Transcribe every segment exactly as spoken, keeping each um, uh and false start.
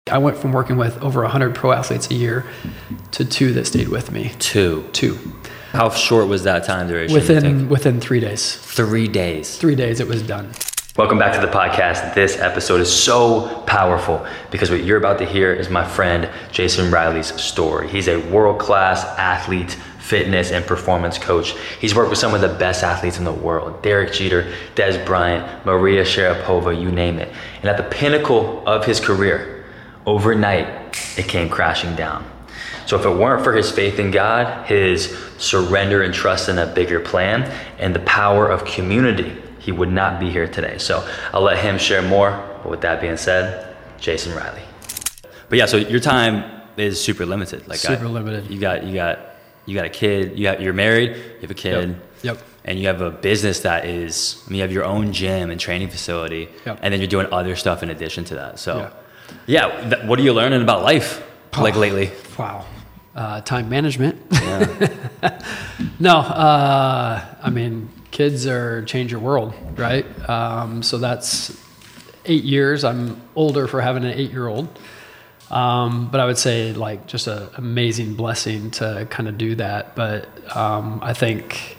I went from working with over one hundred pro athletes a year to two that stayed with me. Two? Two. How short was that time duration? Within within three days. Three days? Three days it was done. Welcome back to the podcast. This episode is so powerful because what you're about to hear is my friend Jason Riley's story. He's a world-class athlete, fitness, and performance coach. He's worked with some of the best athletes in the world. Derek Jeter, Des Bryant, Maria Sharapova, you name it. And at the pinnacle of his career, overnight, it came crashing down. So if it weren't for his faith in God, his surrender and trust in a bigger plan, and the power of community, he would not be here today. So I'll let him share more. But with that being said, Jason Riley. But yeah, so your time is super limited. Like super I, limited. You got you got you got a kid. You got you're married. You have a kid. Yep. Yep. And you have a business that is. I mean, you have your own gym and training facility. Yep. And then you're doing other stuff in addition to that. So, yeah. yeah. Th- what are you learning about life oh, like lately? Wow. Uh, time management. Yeah. no. Uh, I mean. Kids are change your world, right? Um, so that's eight years. I'm older for having an eight-year-old. Um, but I would say like just an amazing blessing to kind of do that. But um, I think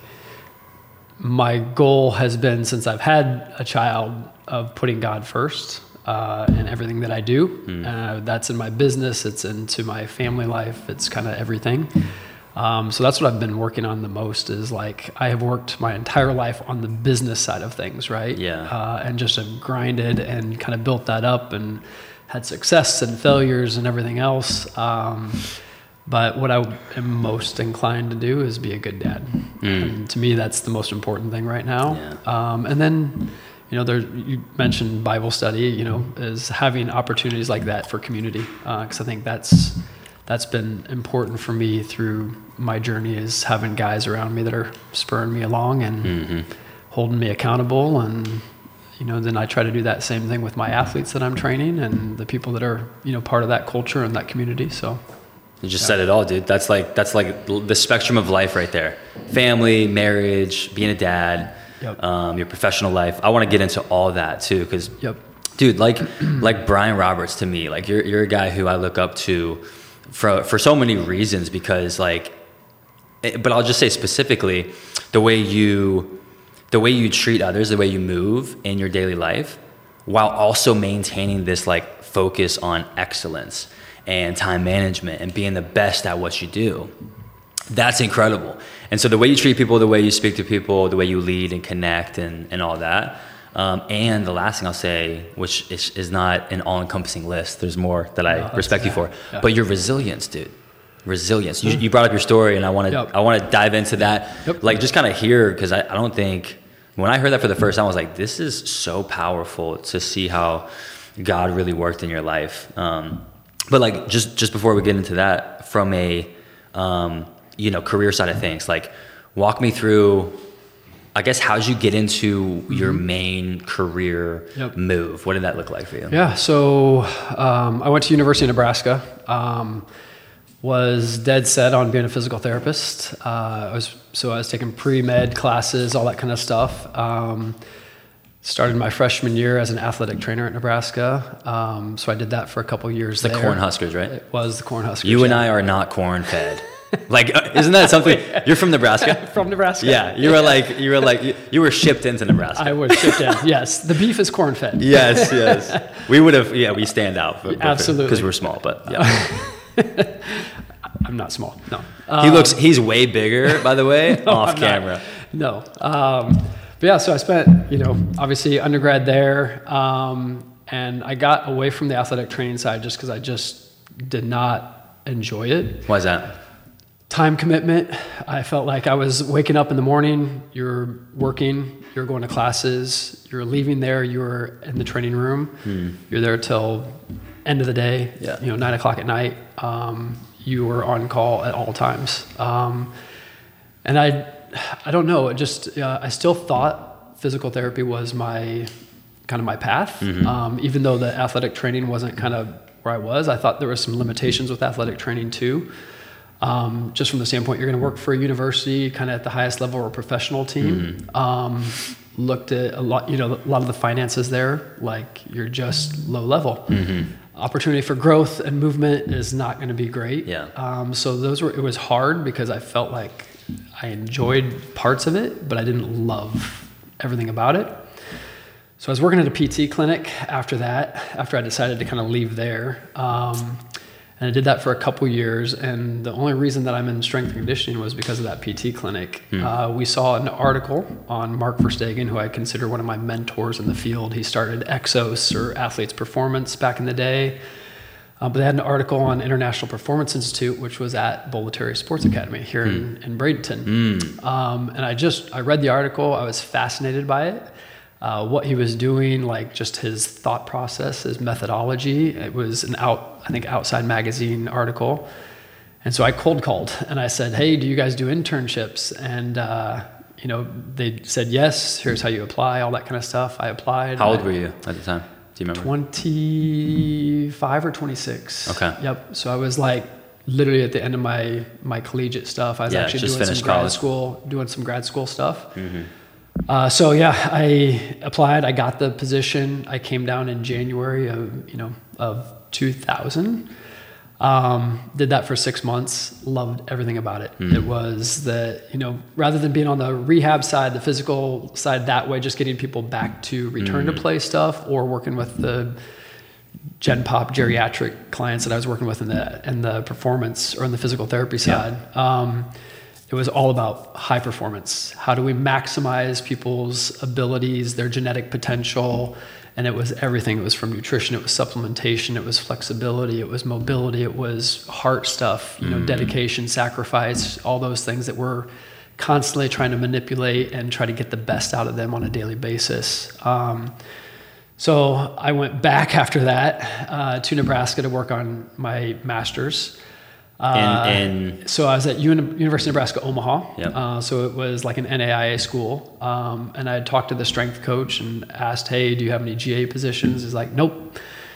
my goal has been, since I've had a child, of putting God first uh, in everything that I do. Mm. Uh, that's in my business. It's into my family life. It's kind of everything. Um, so that's what I've been working on the most is like, I have worked my entire life on the business side of things, right? Yeah. Uh, and just have grinded and kind of built that up and had success and failures and everything else. Um, but what I am most inclined to do is be a good dad. Mm. And to me, that's the most important thing right now. Yeah. Um, and then, you know, there, you mentioned Bible study, you know, is having opportunities like that for community. Uh, 'cause I think that's, that's been important for me through my journey, is having guys around me that are spurring me along and mm-hmm. holding me accountable. And, you know, then I try to do that same thing with my athletes that I'm training and the people that are, you know, part of that culture and that community. So you just yeah. said it all, dude. That's like, that's like the spectrum of life right there. Family, marriage, being a dad, yep. um, your professional life. I want to get into all that too. Cause yep. dude, like, like Brian Roberts to me, like you're, you're a guy who I look up to for, for so many reasons, because like, but I'll just say specifically the way you, the way you treat others, the way you move in your daily life, while also maintaining this like focus on excellence and time management and being the best at what you do. That's incredible. And so the way you treat people, the way you speak to people, the way you lead and connect and, and all that. Um, and the last thing I'll say, which is, is not an all-encompassing list, there's more that I no, respect you for, yeah. but your resilience, dude. Resilience. You, you brought up your story, and I want to yep. I want to dive into that. Yep. Like just kind of hear, because I, I don't think, when I heard that for the first time, I was like, this is so powerful to see how God really worked in your life. Um, but like just just before we get into that, from a um, you know career side of things, like walk me through, I guess, how did you get into your main career yep. move? What did that look like for you? Yeah, so um, I went to University of Nebraska. Um, was dead set on being a physical therapist. Uh, I was so I was taking pre-med classes, all that kind of stuff. Um, started my freshman year as an athletic trainer at Nebraska. Um, so I did that for a couple years. The there. Cornhuskers, right? It was the Cornhuskers. You and I are not corn-fed. Like, isn't that something? You're from Nebraska? From Nebraska. Yeah, you were like, you were like, you, you were shipped into Nebraska. I was shipped in. Yes, the beef is corn-fed. Yes, yes. We would have. Yeah, we stand out. For, Absolutely, because we're small. But yeah, I'm not small. No, he um, looks. He's way bigger, by the way, no, off I'm camera. Not. No. Um, but yeah, so I spent, you know, obviously undergrad there, um, and I got away from the athletic training side just because I just did not enjoy it. Why is that? Time commitment. I felt like I was waking up in the morning, you're working, you're going to classes, you're leaving there, you're in the training room, hmm. you're there till end of the day, yeah. you know, nine o'clock at night. Um, you were on call at all times. Um, and I, I don't know, it just, uh, I still thought physical therapy was my, kind of my path. Mm-hmm. Um, even though the athletic training wasn't kind of where I was, I thought there was some limitations with athletic training too. Um, just from the standpoint, you're going to work for a university, kind of at the highest level or a professional team. Mm-hmm. Um, looked at a lot, you know, a lot of the finances there, like you're just low level. Mm-hmm. opportunity for growth and movement is not going to be great. Yeah. Um, so those were, it was hard because I felt like I enjoyed parts of it, but I didn't love everything about it. So I was working at a P T clinic after that, after I decided to kind of leave there. Um, and I did that for a couple years. And the only reason that I'm in strength and conditioning was because of that P T clinic. Hmm. Uh, we saw an article on Mark Verstegen, who I consider one of my mentors in the field. He started Exos, or Athletes Performance, back in the day. Uh, but they had an article on International Performance Institute, which was at Bolletary Sports Academy here mm. in, in Bradenton. Mm. Um, and I just, I read the article. I was fascinated by it. Uh, what he was doing, like just his thought process, his methodology. It was an out, I think, Outside Magazine article. And so I cold called and I said, hey, do you guys do internships? And, uh, you know, they said, yes, here's how you apply, all that kind of stuff. I applied. How old I, were you at the time? Do you remember? twenty-five or twenty-six. Okay. Yep. So I was like literally at the end of my, my collegiate stuff. I was yeah, actually doing some college. grad school, doing some grad school stuff. Mm-hmm. Uh, so yeah, I applied, I got the position. I came down in January of, you know, of two thousand. Um, did that for six months, loved everything about it. Mm. It was that, you know, rather than being on the rehab side, the physical side that way, just getting people back to return mm. to play stuff, or working with the Gen Pop geriatric clients that I was working with in the, in the performance or in the physical therapy side. Yeah. Um, it was all about high performance. How do we maximize people's abilities, their genetic potential? And it was everything. It was from nutrition, it was supplementation, it was flexibility, it was mobility, it was heart stuff, you know, mm-hmm. dedication, sacrifice, all those things that we're constantly trying to manipulate and try to get the best out of them on a daily basis. Um, so I went back after that uh, to Nebraska to work on my master's. Uh, in, in so I was at Uni- University of Nebraska, Omaha. Yep. Uh, so it was like an N A I A school. Um, and I had talked to the strength coach and asked, hey, do you have any G A positions? He's like, nope.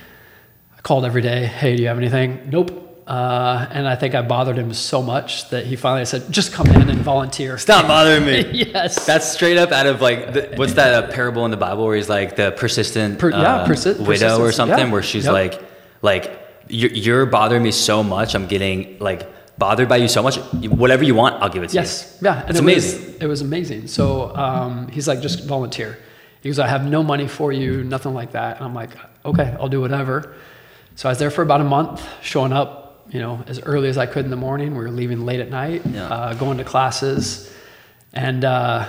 I called every day. Hey, do you have anything? Nope. Uh, and I think I bothered him so much that he finally said, just come in and volunteer. Stop bothering me. Yes. That's straight up out of like, the, what's that uh, parable in the Bible where he's like the persistent per, yeah, uh, persi- widow or something yeah. where she's yep. like, like, You're, you're bothering me so much. I'm getting like bothered by you so much. Whatever you want, I'll give it to yes. you. Yes. Yeah. And it's it amazing. Was, it was amazing. So um, he's like, just volunteer. He goes, I have no money for you, nothing like that. And I'm like, okay, I'll do whatever. So I was there for about a month, showing up, you know, as early as I could in the morning. We were leaving late at night, yeah. uh, going to classes. And uh,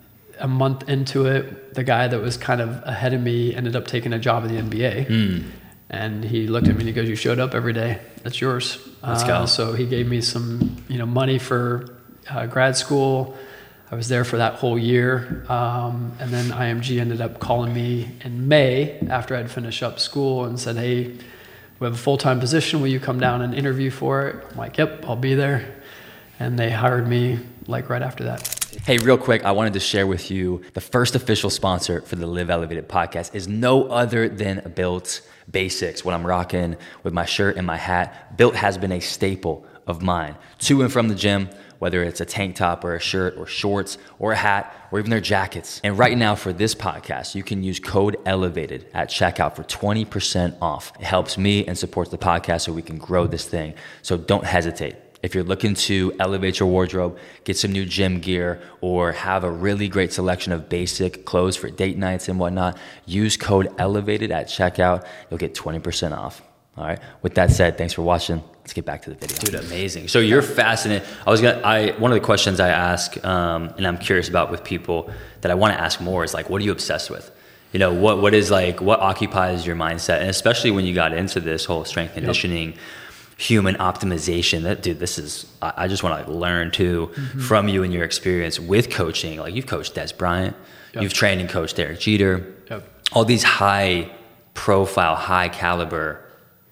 a month into it, the guy that was kind of ahead of me ended up taking a job in the N B A. Mm. And he looked at me and he goes, you showed up every day. That's yours. Let's uh, go. So he gave me some, you know, money for uh, grad school. I was there for that whole year. Um, and then I M G ended up calling me in May after I'd finished up school and said, hey, we have a full-time position. Will you come down and interview for it? I'm like, yep, I'll be there. And they hired me like right after that. Hey, real quick, I wanted to share with you the first official sponsor for the Live Elevated podcast is no other than Built Basics. What I'm rocking with my shirt and my hat, Built has been a staple of mine. To and from the gym, whether it's a tank top or a shirt or shorts or a hat or even their jackets. And right now for this podcast, you can use code ELEVATED at checkout for twenty percent off. It helps me and supports the podcast so we can grow this thing. So don't hesitate. If you're looking to elevate your wardrobe, get some new gym gear, or have a really great selection of basic clothes for date nights and whatnot, use code ELEVATED at checkout. You'll get twenty percent off. All right. With that said, thanks for watching. Let's get back to the video. Dude, amazing. So you're fascinated. I was gonna. I one of the questions I ask, um, and I'm curious about with people that I want to ask more is like, what are you obsessed with? You know, what what is like what occupies your mindset, and especially when you got into this whole strength conditioning. Yep. Human optimization. That dude, this is, I, I just want to like learn too mm-hmm. from you and your experience with coaching. Like you've coached Des Bryant, yep. you've trained and coached Derek Jeter, yep. all these high profile, high caliber,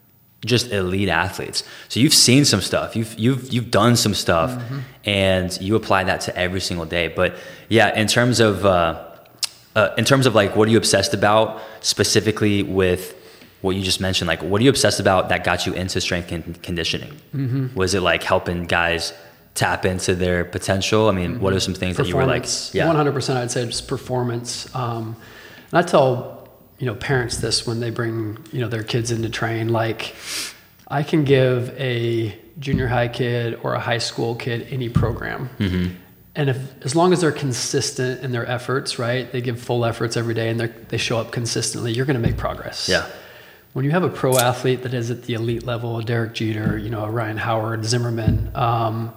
just elite athletes. So you've seen some stuff, you've, you've, you've done some stuff mm-hmm. and you apply that to every single day. But yeah, in terms of, uh, uh, in terms of like, what are you obsessed about specifically with what you just mentioned? Like, what are you obsessed about that got you into strength and conditioning? Mm-hmm. Was it like helping guys tap into their potential? I mean, mm-hmm. what are some things that you were like, yeah. one hundred percent I'd say just performance. Um, and I tell, you know, parents this when they bring, you know, their kids in to train. Like, I can give a junior high kid or a high school kid any program. Mm-hmm. And if, as long as they're consistent in their efforts, right, they give full efforts every day and they they show up consistently, you're going to make progress. Yeah. When you have a pro athlete that is at the elite level, Derek Jeter, you know, Ryan Howard, Zimmerman, um,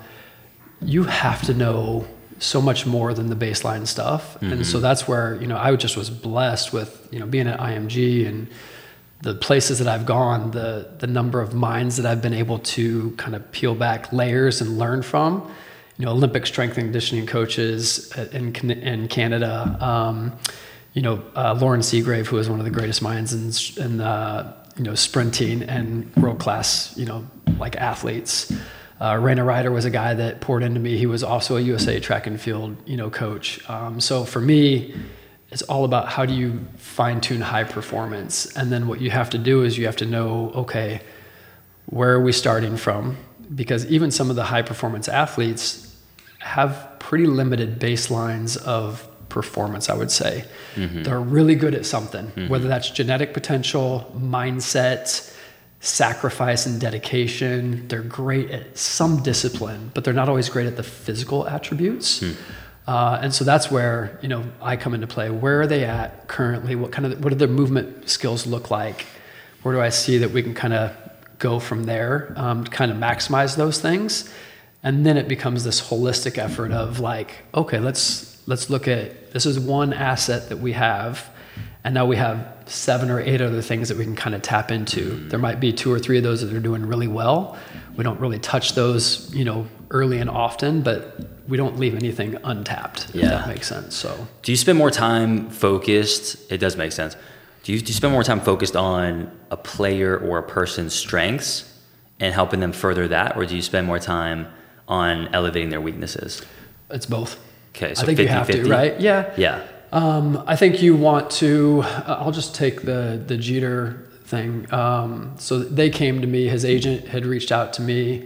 you have to know so much more than the baseline stuff. Mm-hmm. And so that's where, you know, I just was blessed with, you know, being at I M G and the places that I've gone, the the number of minds that I've been able to kind of peel back layers and learn from. You know, Olympic strength and conditioning coaches in in Canada. Um, you know, uh, Lauren Seagrave, who is one of the greatest minds in, in uh, you know, sprinting and world class, you know, like athletes. Uh, Raina Ryder was a guy that poured into me. He was also a U S A track and field, you know, coach. Um, so for me, it's all about how do you fine tune high performance, and then what you have to do is you have to know, okay, where are we starting from? Because even some of the high performance athletes have pretty limited baselines of performance, I would say. Mm-hmm. They're really good at something, mm-hmm. whether that's genetic potential, mindset, sacrifice and dedication. They're great at some discipline, but they're not always great at the physical attributes. Mm. Uh, and so that's where, you know, I come into play. Where are they at currently? What kind of, what do their movement skills look like? Where do I see that we can kind of go from there, um, to kind of maximize those things? And then it becomes this holistic effort of like, okay, let's, let's look at, this is one asset that we have, and now we have seven or eight other things that we can kind of tap into. There might be two or three of those that are doing really well. We don't really touch those, you know, early and often, but we don't leave anything untapped, if yeah. that makes sense. So, do you spend more time focused? It does make sense. Do you, do you spend more time focused on a player or a person's strengths and helping them further that, or do you spend more time on elevating their weaknesses? It's both. Okay, so I think fifty, you have fifty? to, right? Yeah. Yeah. Um, I think you want to, uh, I'll just take the, the Jeter thing. Um, so they came to me, his agent had reached out to me,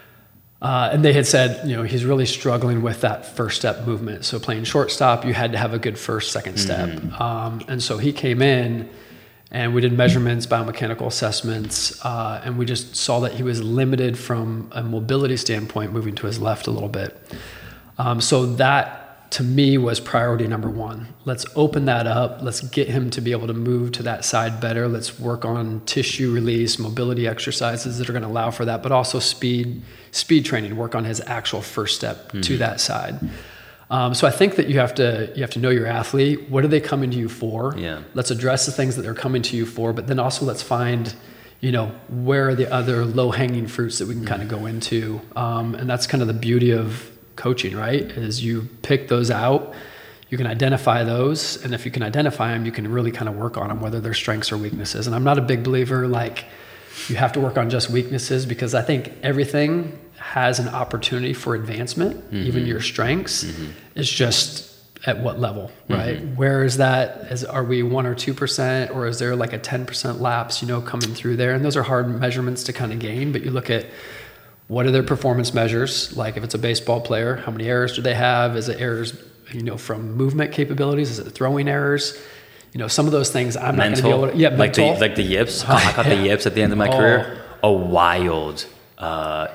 uh, and they had said, you know, he's really struggling with that first step movement. So playing shortstop, you had to have a good first, second step. Mm-hmm. Um, and so he came in and we did measurements, biomechanical assessments, uh, and we just saw that he was limited from a mobility standpoint, moving to his left a little bit. Um, so that, to me, was priority number one. Let's open that up. Let's get him to be able to move to that side better. Let's work on tissue release, mobility exercises that are going to allow for that, but also speed, speed training, work on his actual first step mm-hmm. to that side. Um, so I think that you have to, you have to know your athlete. What are they coming to you for? Yeah. Let's address the things that they're coming to you for, but then also let's find, you know, where are the other low hanging fruits that we can mm-hmm. kind of go into. Um, and that's kind of the beauty of coaching, right? Is you pick those out, you can identify those, and if you can identify them, you can really kind of work on them, whether they're strengths or weaknesses. And I'm not a big believer like you have to work on just weaknesses, because I think everything has an opportunity for advancement, mm-hmm. even your strengths. Mm-hmm. It's just at what level, right? Mm-hmm. Where is that? Is, are we one or two percent, or is there like a ten percent lapse, you know, coming through there? And those are hard measurements to kind of gain, but you look at what are their performance measures? Like if it's a baseball player, how many errors do they have? Is it errors, you know, from movement capabilities? Is it throwing errors? You know, some of those things I'm mental, not going to be able to. Yeah, like mental. the like the yips. I got the yips at the end of my oh. career. A wild, uh,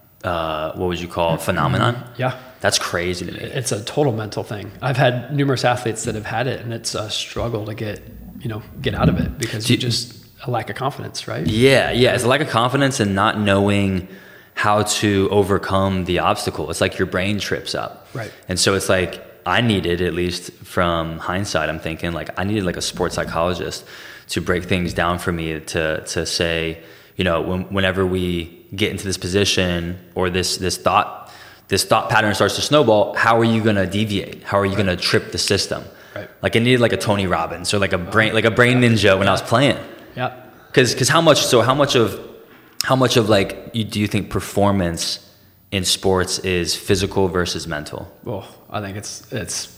uh, what would you call it, phenomenon? Yeah, that's crazy to me. It's a total mental thing. I've had numerous athletes that have had it, and it's a struggle to get, you know, get out of it because you, you just a lack of confidence, right? Yeah, yeah, it's a lack of confidence and not knowing how to overcome the obstacle. It's like your brain trips up. Right. And so it's like, I needed, at least from hindsight, I'm thinking like I needed like a sports psychologist to break things down for me to, to say, you know, when, whenever we get into this position or this, this thought, this thought pattern starts to snowball, how are you going to deviate? How are you right. going to trip the system? Right. Like I needed like a Tony Robbins or like a brain, like a brain ninja when yeah. I was playing. Yeah. Cause, cause how much, so how much of, How much of like you, do you think performance in sports is physical versus mental? Well, I think it's it's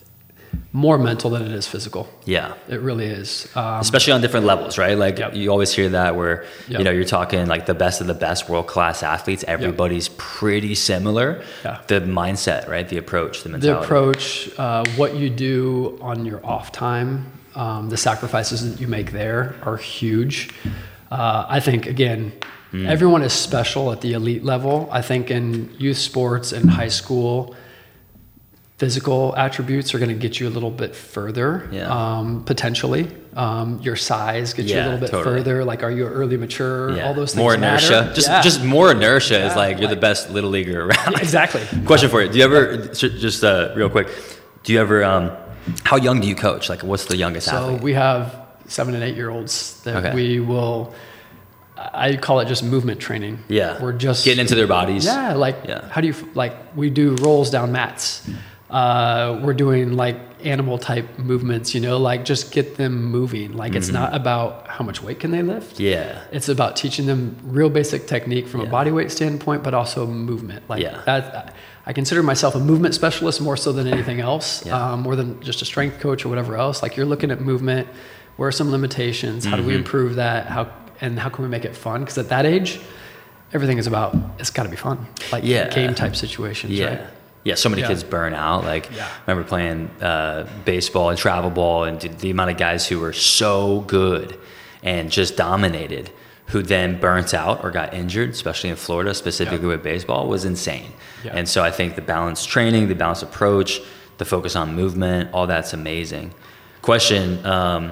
more mental than it is physical. Yeah, it really is. Um, Especially on different levels, right? Like yep. you always hear that where yep. you know you're talking like the best of the best world class athletes. Everybody's yep. pretty similar. Yeah. The mindset, right? The approach, the mentality. The approach, uh, what you do on your off time. Um, the sacrifices that you make there are huge. Uh, I think, again, mm. everyone is special at the elite level. I think in youth sports and high school, physical attributes are going to get you a little bit further, yeah. um, potentially. Um, your size gets yeah, you a little bit totally. further. Like, are you early mature? Yeah. All those things More inertia. Matter. Just yeah. just more inertia yeah. is like you're like, the best little leaguer around. Yeah, exactly. Question for you. Do you ever, just uh, real quick, do you ever, um, how young do you coach? Like, what's the youngest so athlete? So we have seven and eight year olds that okay. we will, I call it just movement training. Yeah. We're just getting into their bodies. Yeah. Like, yeah. how do you, like, we do rolls down mats. Uh, we're doing like animal type movements, you know, like just get them moving. Like mm-hmm. it's not about how much weight can they lift. Yeah. It's about teaching them real basic technique from yeah. a body weight standpoint, but also movement. Like yeah. that, I consider myself a movement specialist more so than anything else, yeah. um, more than just a strength coach or whatever else. Like you're looking at movement. Where are some limitations? How mm-hmm. do we improve that? How, and how can we make it fun? Because at that age, everything is about, it's got to be fun. Like yeah. game type situations, yeah. right? Yeah, so many yeah. kids burn out. Like, yeah. I remember playing uh, baseball and travel ball, and the amount of guys who were so good and just dominated, who then burnt out or got injured, especially in Florida, specifically yeah. with baseball, was insane. Yeah. And so I think the balanced training, the balanced approach, the focus on movement, all that's amazing. Question: um,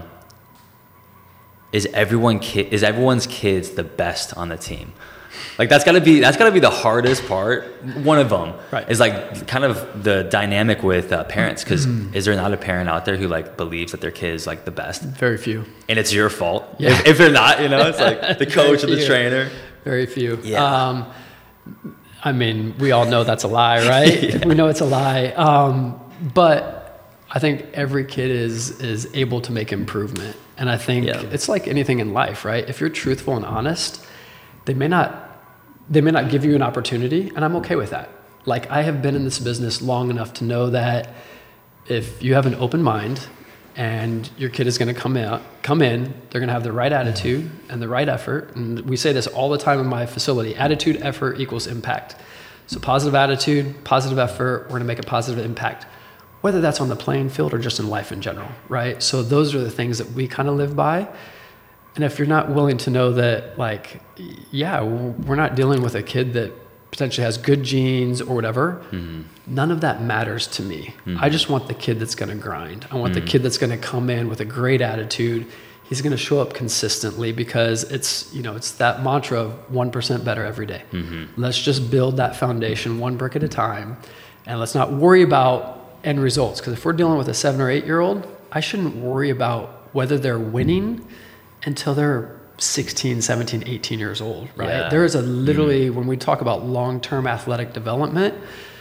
Is everyone ki- is everyone's kids the best on the team? Like that's gotta be that's gotta be the hardest part. One of them right. is like kind of the dynamic with uh, parents. Because mm-hmm. is there not a parent out there who like believes that their kid is like the best? Very few. And it's your fault yeah. if, if they're not. You know, it's like the coach or the trainer. Very few. Yeah. Um, I mean, we all know that's a lie, right? yeah. We know it's a lie. Um, but I think every kid is is able to make improvement, and I think yeah. it's like anything in life, right? If you're truthful and honest, they may not they may not give you an opportunity, and I'm okay with that. Like I have been in this business long enough to know that if you have an open mind and your kid is going to come out come in, they're going to have the right attitude and the right effort. And we say this all the time in my facility: attitude, effort equals impact. So positive attitude, positive effort, we're going to make a positive impact, whether that's on the playing field or just in life in general, right? So those are the things that we kind of live by. And if you're not willing to know that, like, yeah, we're not dealing with a kid that potentially has good genes or whatever, mm-hmm. none of that matters to me. Mm-hmm. I just want the kid that's going to grind. I want mm-hmm. the kid that's going to come in with a great attitude. He's going to show up consistently because it's, you know, it's that mantra of one percent better every day. Mm-hmm. Let's just build that foundation one brick at a time. And let's not worry about end results. Because if we're dealing with a seven or eight year old, I shouldn't worry about whether they're winning until they're sixteen, seventeen, eighteen years old, right? Yeah. There is a literally, mm. when we talk about long-term athletic development,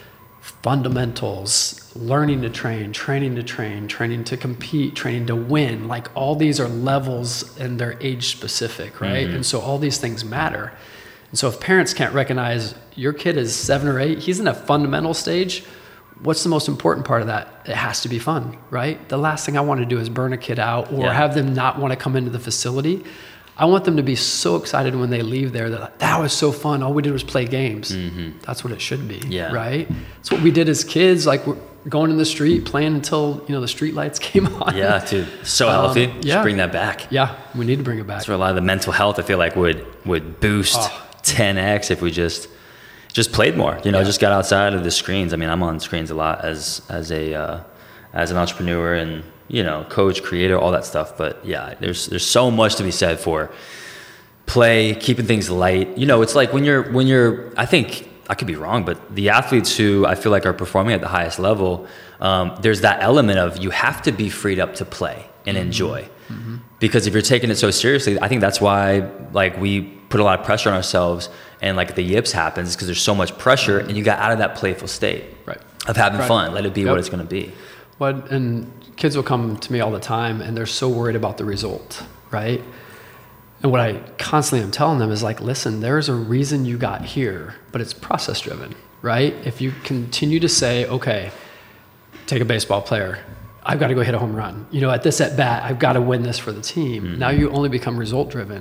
fundamentals, learning to train, training to train, training to compete, training to win, like all these are levels and they're age specific, right? Mm-hmm. And so all these things matter. And so if parents can't recognize your kid is seven or eight, he's in a fundamental stage, what's the most important part of that? It has to be fun, right? The last thing I want to do is burn a kid out or yeah. have them not want to come into the facility. I want them to be so excited when they leave there that like, that was so fun. All we did was play games. Mm-hmm. That's what it should be, yeah. right? That's what we did as kids. Like we're going in the street, playing until, you know, the street lights came on. Yeah, dude. So healthy. Um, yeah. Just bring that back. Yeah, we need to bring it back. That's where a lot of the mental health, I feel like, would would boost oh. ten x if we just just played more. You know, yeah. just got outside of the screens. I mean, I'm on screens a lot as as a uh, as an entrepreneur and, you know, coach, creator, all that stuff. But yeah, there's there's so much to be said for play, keeping things light. You know, it's like when you're when you're I think I could be wrong, but the athletes who I feel like are performing at the highest level, um, there's that element of you have to be freed up to play and mm-hmm. enjoy. Mm-hmm. Because if you're taking it so seriously, I think that's why like we put a lot of pressure on ourselves and like the yips happens because there's so much pressure and you got out of that playful state right. of having right. fun. Let it be yep. what it's going to be. Well, and kids will come to me all the time and they're so worried about the result, right? And what I constantly am telling them is like, listen, there's a reason you got here, but it's process driven, right? If you continue to say, okay, take a baseball player, I've got to go hit a home run. You know, at this at bat, I've got to win this for the team. Mm-hmm. Now you only become result driven.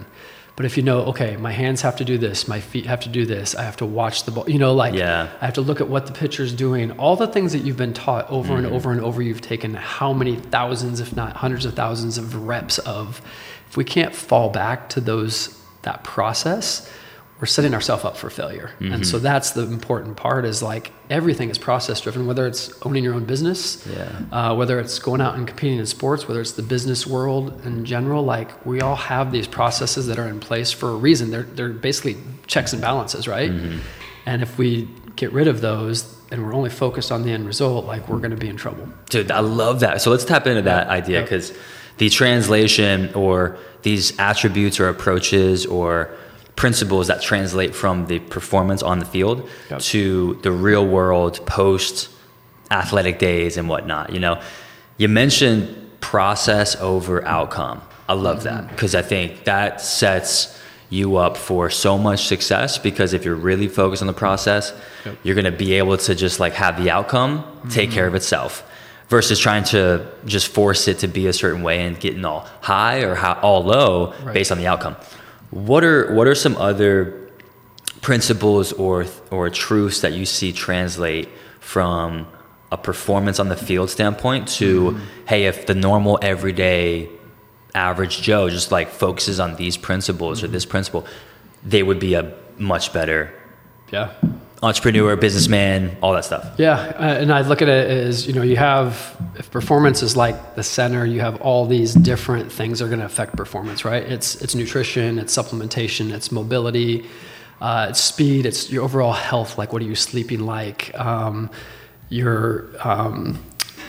But if you know, okay, my hands have to do this, my feet have to do this, I have to watch the ball, you know, like yeah. I have to look at what the pitcher's doing, all the things that you've been taught over mm-hmm. and over and over, you've taken how many thousands, if not hundreds of thousands of reps of, if we can't fall back to those, that process, we're setting ourselves up for failure. Mm-hmm. And so that's the important part is like everything is process driven, whether it's owning your own business, yeah. uh, whether it's going out and competing in sports, whether it's the business world in general, like we all have these processes that are in place for a reason. They're, they're basically checks and balances, right? Mm-hmm. And if we get rid of those and we're only focused on the end result, like we're going to be in trouble. Dude, I love that. So let's tap into that yeah. idea because yeah. the translation or these attributes or approaches or principles that translate from the performance on the field yep. to the real world post athletic days and whatnot. You know, you mentioned process over outcome. I love mm-hmm. that because I think that sets you up for so much success because if you're really focused on the process, yep. you're going to be able to just like have the outcome mm-hmm. take care of itself versus trying to just force it to be a certain way and getting all high or all low right. based on the outcome. What are what are some other principles or or truths that you see translate from a performance on the field standpoint to, mm-hmm. hey, if the normal everyday average Joe just like focuses on these principles mm-hmm. or this principle, they would be a much better yeah. entrepreneur, businessman, all that stuff. Yeah, uh, and I look at it as, you know, you have, if performance is like the center, you have all these different things that are going to affect performance, right? It's it's nutrition, it's supplementation, it's mobility, uh, it's speed, it's your overall health, like what are you sleeping like, um, your um,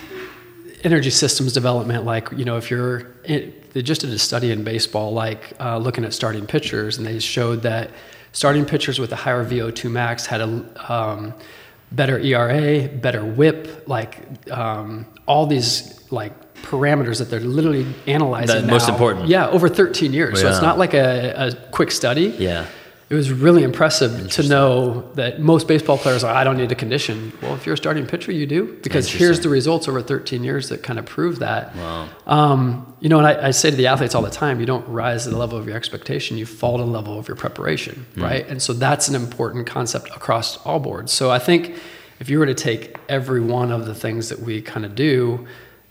energy systems development, like, you know, if you're, it, they just did a study in baseball, like uh, looking at starting pitchers, and they showed that starting pitchers with a higher V O two max had a um, better E R A, better whip, like um, all these like parameters that they're literally analyzing. The now. most important. Yeah, over thirteen years. Yeah. So it's not like a, a quick study. Yeah. It was really impressive to know that most baseball players are, I don't need to condition. Well, if you're a starting pitcher, you do, because here's the results over thirteen years that kind of prove that. Wow. Um, you know, and I, I say to the athletes all the time, you don't rise to the level of your expectation, you fall to the level of your preparation, mm. right? And so that's an important concept across all boards. So I think if you were to take every one of the things that we kind of do,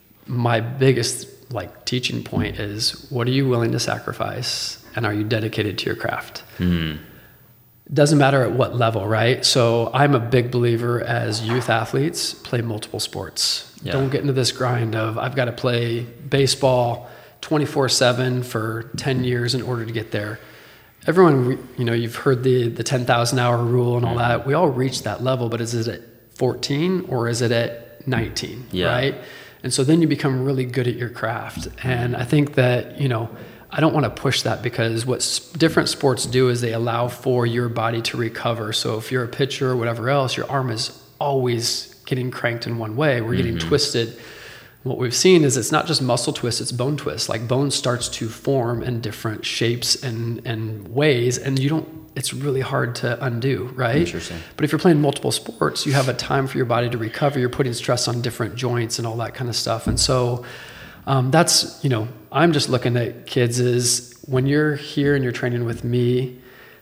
my biggest like teaching point is, what are you willing to sacrifice, and are you dedicated to your craft? Mm. Doesn't matter at what level, right? So I'm a big believer as youth athletes, play multiple sports. Yeah. Don't get into this grind of, I've got to play baseball twenty-four seven for ten years in order to get there. Everyone, you know, you've heard the, the ten thousand hour rule and all that. We all reach that level, but is it at fourteen or is it at nineteen, yeah. right? And so then you become really good at your craft. And I think that, you know, I don't want to push that, because what different sports do is they allow for your body to recover. So if you're a pitcher or whatever else, your arm is always getting cranked in one way. We're getting mm-hmm. twisted. What we've seen is it's not just muscle twist, it's bone twist. Like bone starts to form in different shapes and, and ways, and you don't, it's really hard to undo, right? Interesting. But if you're playing multiple sports, you have a time for your body to recover. You're putting stress on different joints and all that kind of stuff. And so Um, that's, you know, I'm just looking at kids is, when you're here and you're training with me,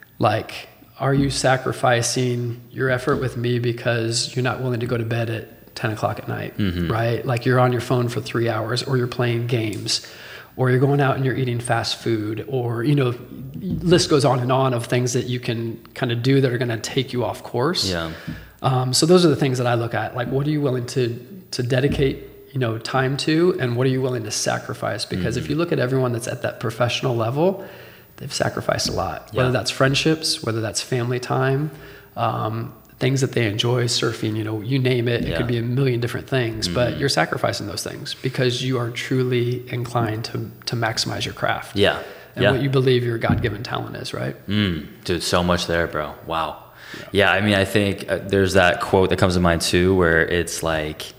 like, are you sacrificing your effort with me because you're not willing to go to bed at ten o'clock at night, mm-hmm. right? Like you're on your phone for three hours or you're playing games or you're going out and you're eating fast food, or, you know, list goes on and on of things that you can kind of do that are going to take you off course. Yeah. Um, so those are the things that I look at. Like, what are you willing to, to dedicate, you know, time to, and what are you willing to sacrifice? Because mm-hmm. if you look at everyone that's at that professional level, they've sacrificed a lot, yeah. whether that's friendships, whether that's family time, um, things that they enjoy, surfing, you know, you name it, it yeah. could be a million different things, mm-hmm. but you're sacrificing those things because you are truly inclined to, to maximize your craft. Yeah. And yeah. what you believe your God-given talent is, right? Mm, dude, so much there, bro. Wow. Yeah. yeah I mean, I think uh, there's that quote that comes to mind too, where it's like,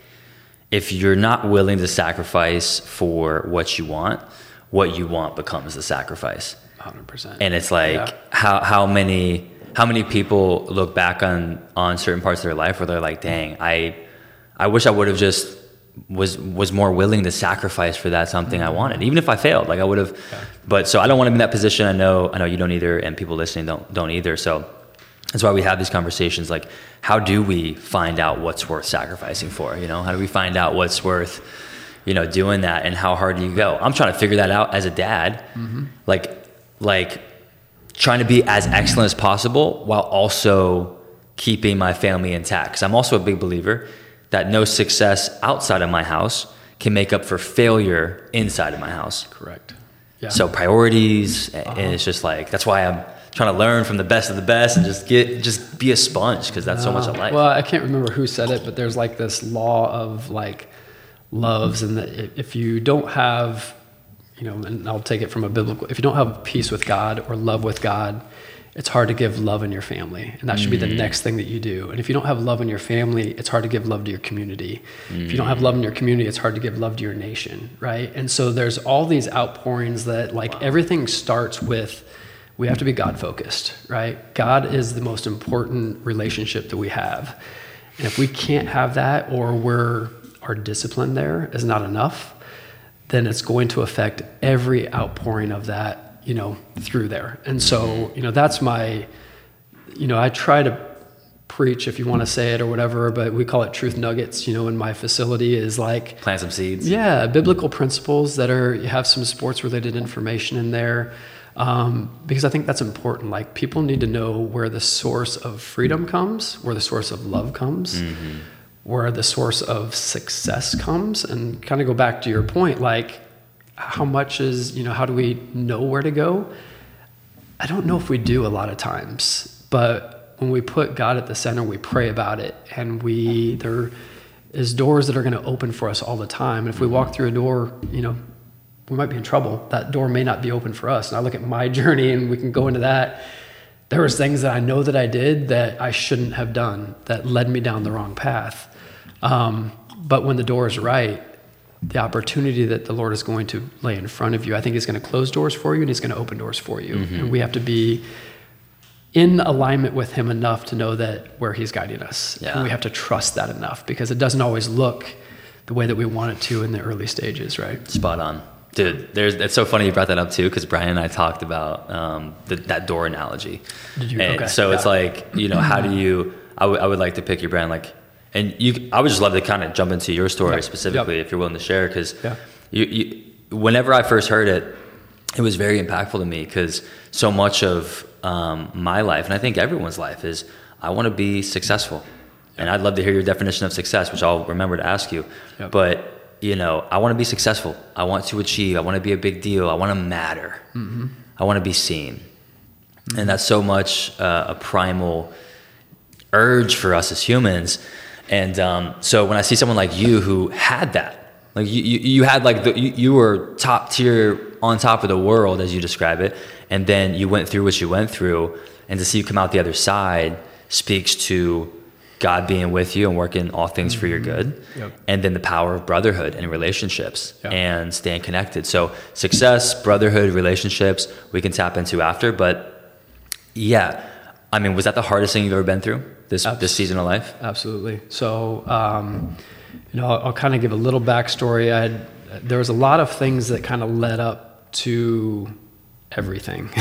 if you're not willing to sacrifice for what you want, what you want becomes the sacrifice. one hundred percent. And it's like, yeah. how how many how many people look back on, on certain parts of their life where they're like, dang, I I wish I would have just was was more willing to sacrifice for that something I wanted, even if I failed. Like I would have, yeah. But so I don't want to be in that position. I know I know you don't either, and people listening don't don't either. So that's why we have these conversations. Like, how do we find out what's worth sacrificing for? You know, how do we find out what's worth, you know, doing that, and how hard do you go? I'm trying to figure that out as a dad, mm-hmm. like like trying to be as excellent as possible while also keeping my family intact. Because I'm also a big believer that no success outside of my house can make up for failure inside of my house. Correct. Yeah. So priorities, uh-huh. and it's just like, that's why I'm trying to learn from the best of the best and just get, just be a sponge, because that's uh, so much of life. Well, I can't remember who said it, but there's like this law of like loves, and that if you don't have, you know, and I'll take it from a biblical, if you don't have peace with God or love with God, it's hard to give love in your family, and that should mm-hmm. be the next thing that you do. And if you don't have love in your family, it's hard to give love to your community. Mm-hmm. If you don't have love in your community, it's hard to give love to your nation, right? And so there's all these outpourings that, like, wow. everything starts with, we have to be God focused, right? God is the most important relationship that we have. And if we can't have that, or we're, our discipline there is not enough, then it's going to affect every outpouring of that, you know, through there. And so, you know, that's my, you know, I try to preach, if you want to say it or whatever, but we call it truth nuggets, you know, in my facility, is like plant some seeds. Yeah. Biblical principles that are, you have some sports related information in there. Um, because I think that's important. Like, people need to know where the source of freedom comes, where the source of love comes, mm-hmm. where the source of success comes, and kind of go back to your point, like, how much is, you know, how do we know where to go? I don't know if we do a lot of times, but when we put God at the center, we pray about it, and we, there is doors that are going to open for us all the time. And if we walk through a door, you know, we might be in trouble. That door may not be open for us. And I look at my journey, and we can go into that. There was things that I know that I did that I shouldn't have done, that led me down the wrong path. Um, but when the door is right, the opportunity that the Lord is going to lay in front of you, I think He's going to close doors for you, and He's going to open doors for you. Mm-hmm. And we have to be in alignment with Him enough to know that where He's guiding us. Yeah. And we have to trust that enough, because it doesn't always look the way that we want it to in the early stages, right? Spot on. Dude, there's, it's so funny you brought that up too, because Brian and I talked about um, the, that door analogy. Did you? And okay. So yeah. It's like, you know, how do you, I, w- I would like to pick your brand, like, and you, I would just love to kind of jump into your story yep. specifically, yep. if you're willing to share, because yeah. you, you, whenever I first heard it, it was very impactful to me, because so much of um, my life, and I think everyone's life, is I want to be successful. Yep. And I'd love to hear your definition of success, which I'll remember to ask you. Yep. But, you know, I want to be successful. I want to achieve. I want to be a big deal. I want to matter. Mm-hmm. I want to be seen. Mm-hmm. And that's so much uh, a primal urge for us as humans. And um, so when I see someone like you who had that, like you, you, you had like the, you, you were top tier, on top of the world, as you describe it, and then you went through what you went through, and to see you come out the other side speaks to God being with you and working all things mm-hmm. for your good, yep. and then the power of brotherhood and relationships yep. and staying connected. So success, brotherhood, relationships, we can tap into after, but yeah, I mean, was that the hardest thing you've ever been through? This Absolutely. This season of life? Absolutely. So, um, you know, I'll, I'll kind of give a little backstory. I had, there was a lot of things that kind of led up to everything.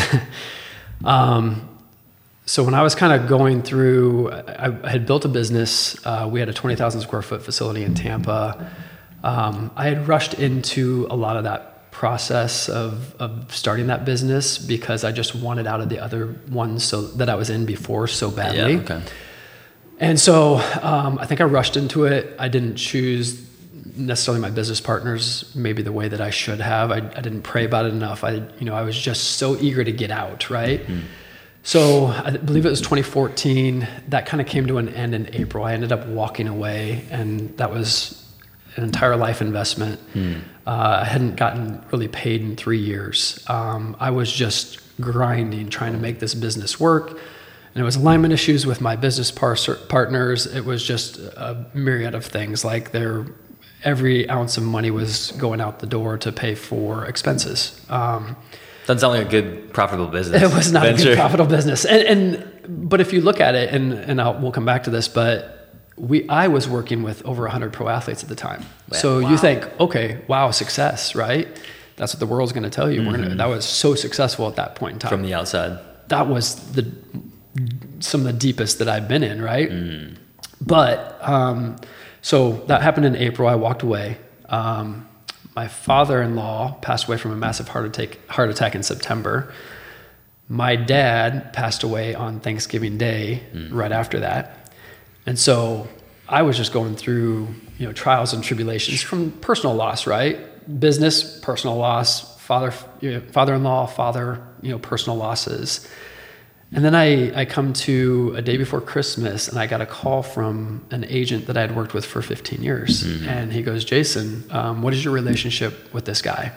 um, so when I was kind of going through, I, I had built a business. Uh, we had a twenty thousand square foot facility in Tampa. Um, I had rushed into a lot of that process of, of starting that business because I just wanted out of the other ones so that I was in before so badly. Yeah, okay. And so um, I think I rushed into it. I didn't choose necessarily my business partners maybe the way that I should have. I, I didn't pray about it enough. I, you know, I was just so eager to get out, right? Mm. So I believe it was twenty fourteen. That kind of came to an end in April. I ended up walking away, and that was an entire life investment. Mm. Uh, I hadn't gotten really paid in three years. Um, I was just grinding, trying to make this business work. And it was alignment issues with my business par- partners. It was just a myriad of things. Like there, every ounce of money was going out the door to pay for expenses. Um, Doesn't sound like a good profitable business. It was not venture. a good profitable business. And, and but if you look at it, and and I'll, we'll come back to this, but we I was working with over one hundred pro athletes at the time. Yeah, so wow. you think, okay, wow, success, right? That's what the world's going to tell you. Mm-hmm. We're gonna, that was so successful at that point in time. From the outside. That was the some of the deepest that I've been in, right? Mm. But um, so that happened in April. I walked away. Um, my father-in-law passed away from a massive heart attack, heart attack in September. My dad passed away on Thanksgiving Day, mm. right after that. And so I was just going through, you know, trials and tribulations from personal loss, right? Business, personal loss, father, you know, father-in-law, father, you know, personal losses. And then I, I come to a day before Christmas and I got a call from an agent that I had worked with for fifteen years. Mm-hmm. And he goes, Jason, um, what is your relationship with this guy?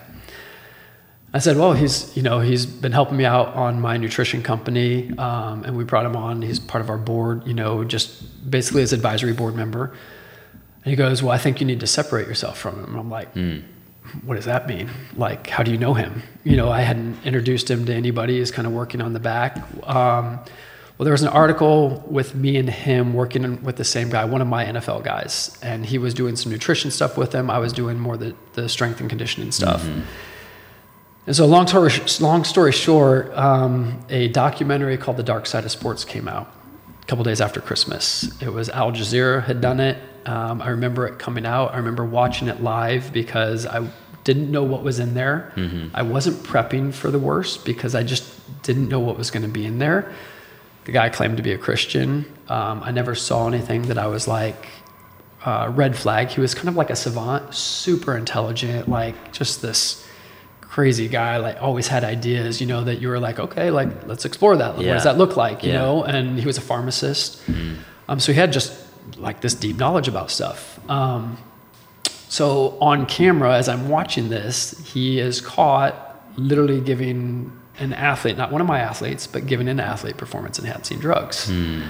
I said, well, he's, you know, he's been helping me out on my nutrition company. Um, and we brought him on. He's part of our board, you know, just basically as advisory board member. And he goes, well, I think you need to separate yourself from him. And I'm like, mm. what does that mean? Like, how do you know him? You know, I hadn't introduced him to anybody. He's kind of working on the back. Um, well, there was an article with me and him working with the same guy, one of my N F L guys. And he was doing some nutrition stuff with him. I was doing more the, the strength and conditioning stuff. Mm-hmm. And so long story, long story short, um, a documentary called The Dark Side of Sports came out a couple days after Christmas. It was Al Jazeera had done it. Um, I remember it coming out. I remember watching it live because I didn't know what was in there. Mm-hmm. I wasn't prepping for the worst because I just didn't know what was going to be in there. The guy claimed to be a Christian. Um, I never saw anything that I was like, uh, red flag. He was kind of like a savant, super intelligent, like just this crazy guy, like always had ideas, you know, that you were like, okay, like let's explore that. Like, yeah. What does that look like, you yeah. know? And he was a pharmacist. Mm. Um, so he had just like this deep knowledge about stuff. Um, so on camera, as I'm watching this, he is caught literally giving an athlete, not one of my athletes, but giving an athlete performance enhancing drugs. Mm.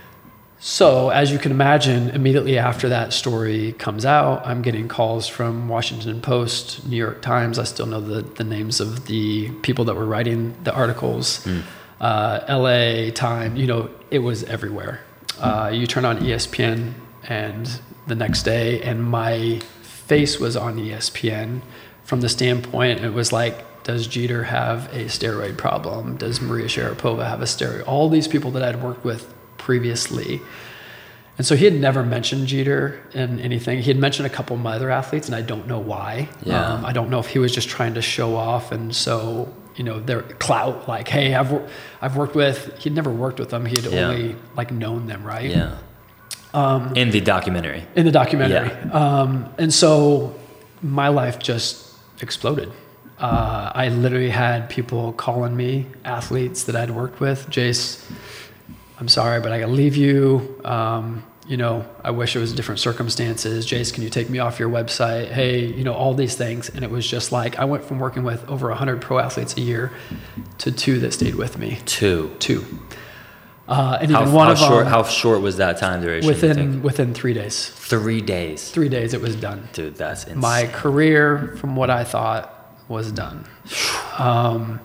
So as you can imagine, immediately after that story comes out, I'm getting calls from Washington Post, New York Times. I still know the, the names of the people that were writing the articles. Mm. Uh, L A Time, you know, it was everywhere. Uh, you turn on E S P N and the next day, and my face was on E S P N from the standpoint, it was like, does Jeter have a steroid problem? Does Maria Sharapova have a steroid? All these people that I'd worked with previously. And so he had never mentioned Jeter in anything. He had mentioned a couple of my other athletes, and I don't know why. Yeah. Um, I don't know if he was just trying to show off, and so, you know, their clout, like, hey, I've I've worked with, he'd never worked with them. He had yeah. only, like, known them, right? Yeah. Um, in the documentary. In the documentary. Yeah. Um, and so my life just exploded. Uh, I literally had people calling me, athletes that I'd worked with, Jace, I'm sorry, but I gotta leave you. Um, you know, I wish it was different circumstances. Jace, can you take me off your website? Hey, you know, all these things. And it was just like, I went from working with over one hundred pro athletes a year to two that stayed with me. Two. Two. Uh, and even how, one how of short, them. How short was that time duration? Within, within three days. Three days. Three days it was done. Dude, that's insane. My career, from what I thought, was done. Um,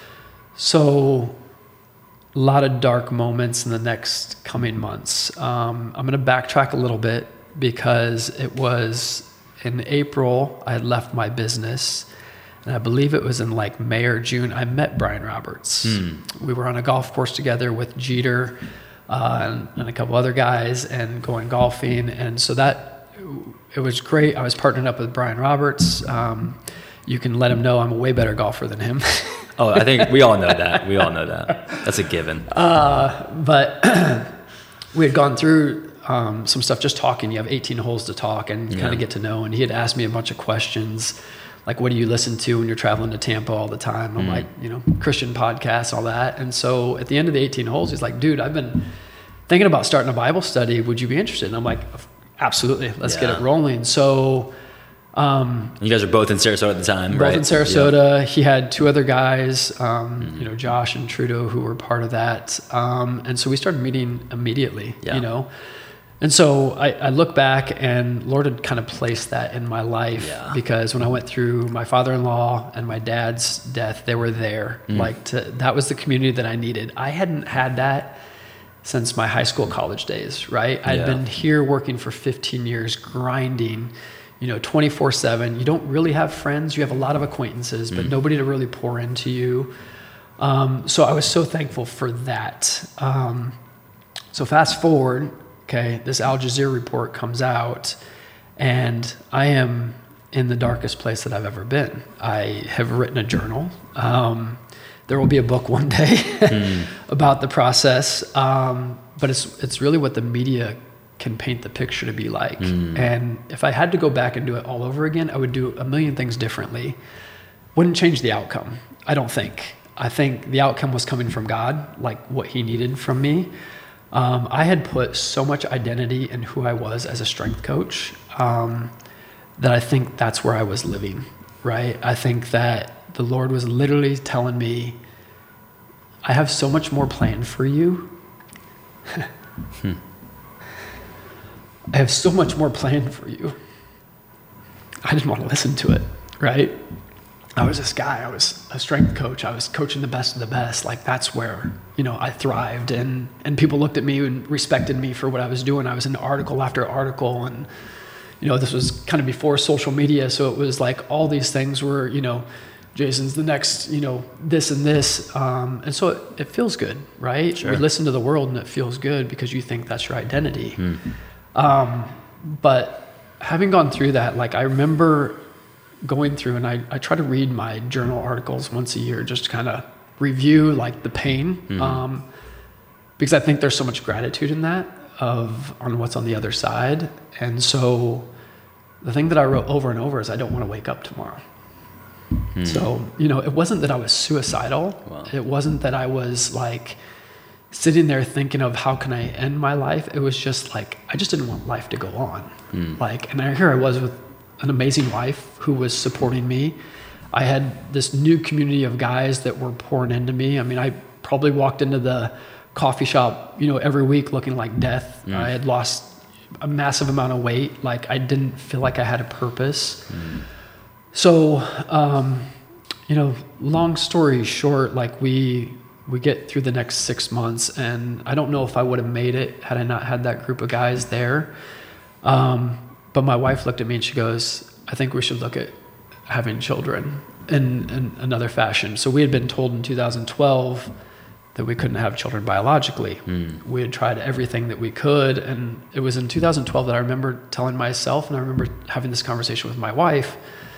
so... a lot of dark moments in the next coming months. Um, I'm going to backtrack a little bit because it was in April, I had left my business, and I believe it was in like May or June, I met Brian Roberts. Hmm. We were on a golf course together with Jeter uh, and, and a couple other guys and going golfing. And so that, it was great. I was partnering up with Brian Roberts. Um, you can let him know I'm a way better golfer than him. Oh, I think we all know that. We all know that. That's a given. Uh, but we had gone through um, some stuff just talking. You have eighteen holes to talk and yeah. kind of get to know. And he had asked me a bunch of questions, like, what do you listen to when you're traveling to Tampa all the time? I'm mm. like, you know, Christian podcasts, all that. And so at the end of the eighteen holes, he's like, dude, I've been thinking about starting a Bible study. Would you be interested? And I'm like, absolutely. Let's yeah. get it rolling. So... Um, you guys are both in Sarasota at the time, both right? Both in Sarasota. Yeah. He had two other guys, um, mm-hmm. you know, Josh and Trudeau, who were part of that. Um, and so we started meeting immediately, yeah. you know. And so I, I look back, and Lord had kind of placed that in my life yeah. because when I went through my father-in-law and my dad's death, they were there. Mm. Like to, that was the community that I needed. I hadn't had that since my high school, college days, right? I'd Yeah. been here working for fifteen years, grinding, you know, twenty-four seven. You don't really have friends. You have a lot of acquaintances, but mm. nobody to really pour into you. Um, so I was so thankful for that. Um, so fast forward, okay, this Al Jazeera report comes out, and I am in the darkest place that I've ever been. I have written a journal. Um, there will be a book one day mm. about the process, um, but it's it's really what the media can paint the picture to be like. Mm. And if I had to go back and do it all over again, I would do a million things differently. Wouldn't change the outcome, I don't think. I think the outcome was coming from God, like what he needed from me. Um, I had put so much identity in who I was as a strength coach um, that I think that's where I was living, right? I think that the Lord was literally telling me, I have so much more planned for you. hmm. I have so much more planned for you. I didn't want to listen to it, right? I was this guy, I was a strength coach. I was coaching the best of the best. Like that's where, you know, I thrived, and, and people looked at me and respected me for what I was doing. I was in article after article, and, you know, this was kind of before social media. So it was like all these things were, you know, Jason's the next, you know, this and this. Um, and so it, it feels good, right? Sure. We listen to the world and it feels good because you think that's your identity. Mm. Um, but having gone through that, like I remember going through, and I, I try to read my journal articles once a year, just to kind of review like the pain, mm-hmm. um, because I think there's so much gratitude in that of on what's on the other side. And so the thing that I wrote over and over is I don't want to wake up tomorrow. Mm. So, you know, it wasn't that I was suicidal. Wow. It wasn't that I was like sitting there thinking of how can I end my life. It was just like, I just didn't want life to go on. Mm. Like, and I, here I was with an amazing wife who was supporting me. I had this new community of guys that were pouring into me. I mean, I probably walked into the coffee shop, you know, every week looking like death. Mm. I had lost a massive amount of weight. Like I didn't feel like I had a purpose. Mm. So, um, you know, long story short, like we, we get through the next six months and I don't know if I would have made it had I not had that group of guys there. Um, But my wife looked at me and she goes, I think we should look at having children in, in another fashion. So we had been told in two thousand twelve that we couldn't have children biologically. Mm. We had tried everything that we could. And it was in two thousand twelve that I remember telling myself, and I remember having this conversation with my wife,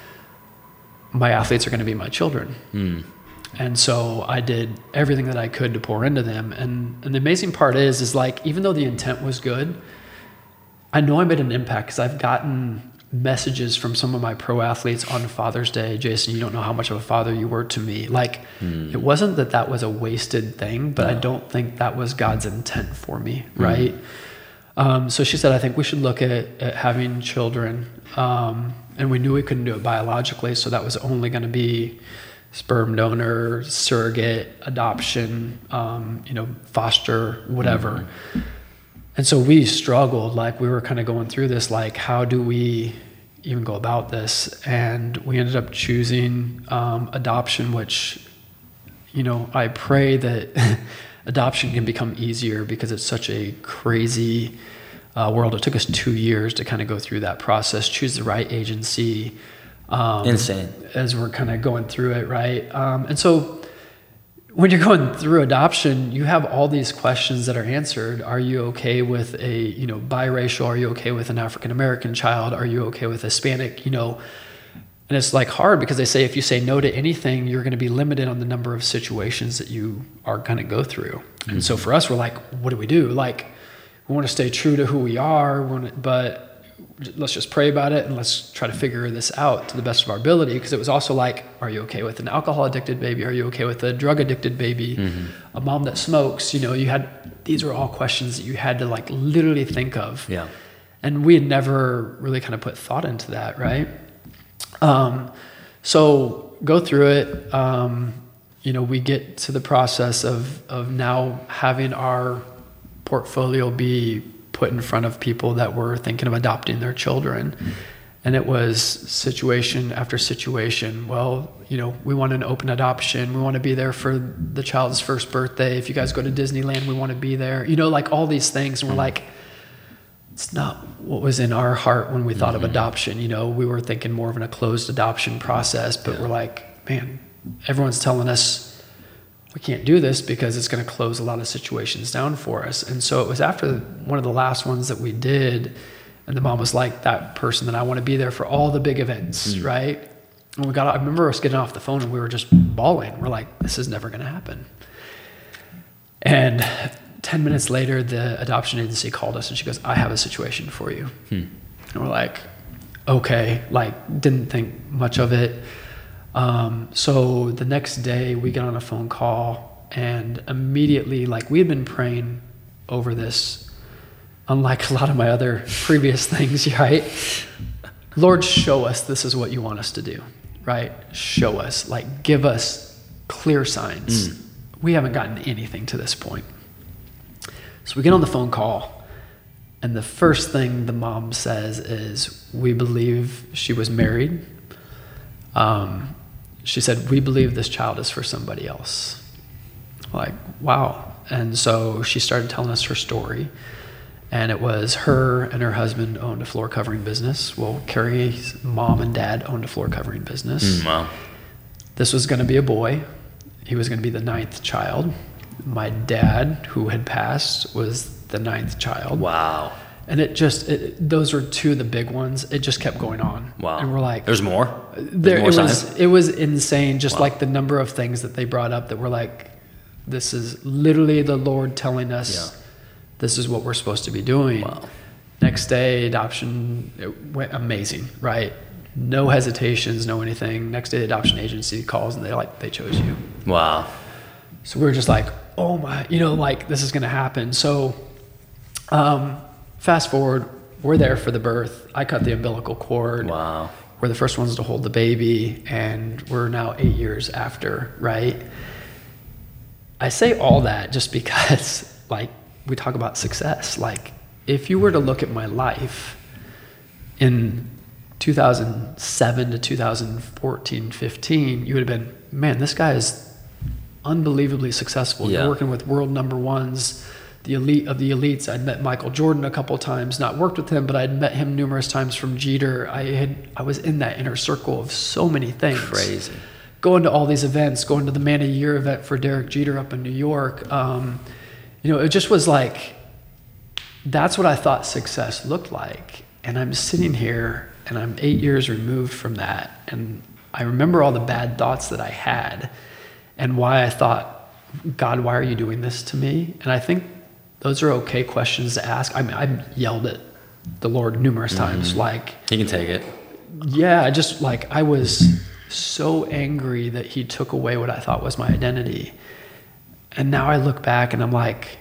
my athletes are going to be my children. Mm. And so I did everything that I could to pour into them. And, and the amazing part is, is like, even though the intent was good, I know I made an impact because I've gotten messages from some of my pro athletes on Father's Day. Jason, you don't know how much of a father you were to me. Like, mm. it wasn't that that was a wasted thing, but no. I don't think that was God's intent for me, right? Mm. Um, so she said, I think we should look at, at having children. Um, and we knew we couldn't do it biologically, so that was only going to be sperm donor, surrogate, adoption, um, you know, foster, whatever. Mm. And so we struggled, like we were kind of going through this, like how do we even go about this? And we ended up choosing um, adoption, which, you know, I pray that adoption can become easier because it's such a crazy uh, world. It took us two years to kind of go through that process, choose the right agency. Um, Insane. As we're kind of going through it, right? Um, and so when you're going through adoption, you have all these questions that are answered. Are you okay with a, you know, biracial? Are you okay with an African-American child? Are you okay with Hispanic? You know, and it's like hard because they say if you say no to anything, you're going to be limited on the number of situations that you are going to go through. Mm-hmm. And so for us, we're like, what do we do? Like, we want to stay true to who we are, we want to, but let's just pray about it and let's try to figure this out to the best of our ability. Because it was also like, are you okay with an alcohol addicted baby? Are you okay with a drug addicted baby? Mm-hmm. A mom that smokes? You know, you had, these were all questions that you had to like literally think of. Yeah. And we had never really kind of put thought into that, right? Um, so go through it. Um, you know, we get to the process of, of now having our portfolio be put in front of people that were thinking of adopting their children. And it was situation after situation. Well, you know, we want an open adoption. We want to be there for the child's first birthday. If you guys go to Disneyland, we want to be there. You know, like all these things. And we're like, it's not what was in our heart when we thought mm-hmm. of adoption. You know, we were thinking more of a closed adoption process, but yeah. we're like, man, everyone's telling us we can't do this because it's going to close a lot of situations down for us. And so it was after one of the last ones that we did. And the mom was like that person that I want to be there for all the big events, mm. right? And we got, I remember us getting off the phone and we were just bawling. We're like, this is never going to happen. And ten minutes later, the adoption agency called us and she goes, I have a situation for you. Hmm. And we're like, okay, like didn't think much of it. Um, so the next day we get on a phone call and immediately, like we had been praying over this. Unlike a lot of my other previous things, right? Lord, show us this is what you want us to do, right? Show us, like give us clear signs. Mm. We haven't gotten anything to this point. So we get on the phone call and the first thing the mom says is, we believe she was married. Um, she said, we believe this child is for somebody else. Like, wow. And so she started telling us her story. And it was her and her husband owned a floor covering business. Well, Carrie's mom and dad owned a floor covering business. Mm, wow. This was going to be a boy. He was going to be the ninth child. My dad, who had passed, was the ninth child. Wow. And it just, it, those were two of the big ones. It just kept going on. Wow. And we're like, there's more? There's there, more it, was, it was insane. Just wow. like the number of things that they brought up that were like, this is literally the Lord telling us, yeah. this is what we're supposed to be doing. Wow. Next day, adoption, it went amazing, right? No hesitations, no anything. Next day, the adoption agency calls and they're like, they chose you. Wow. So we were just like, oh my, you know, like this is going to happen. So um, fast forward, we're there for the birth. I cut the umbilical cord. Wow. We're the first ones to hold the baby and we're now eight years after, right? I say all that just because like, we talk about success. Like if you were to look at my life in two thousand seven to two thousand fourteen, fifteen, you would have been, man, this guy is unbelievably successful. Yeah. You're working with world number ones, the elite of the elites. I'd met Michael Jordan a couple of times, not worked with him, but I'd met him numerous times from Jeter. I had, I was in that inner circle of so many things. Crazy. Going to all these events, going to the Man of the Year event for Derek Jeter up in New York. Um, You know, it just was like, that's what I thought success looked like. And I'm sitting here and I'm eight years removed from that. And I remember all the bad thoughts that I had and why I thought, God, why are you doing this to me? And I think those are okay questions to ask. I mean, I've yelled at the Lord numerous times. Mm-hmm. Like, he can take it. Yeah, I just like, I was so angry that he took away what I thought was my identity. And now I look back and I'm like,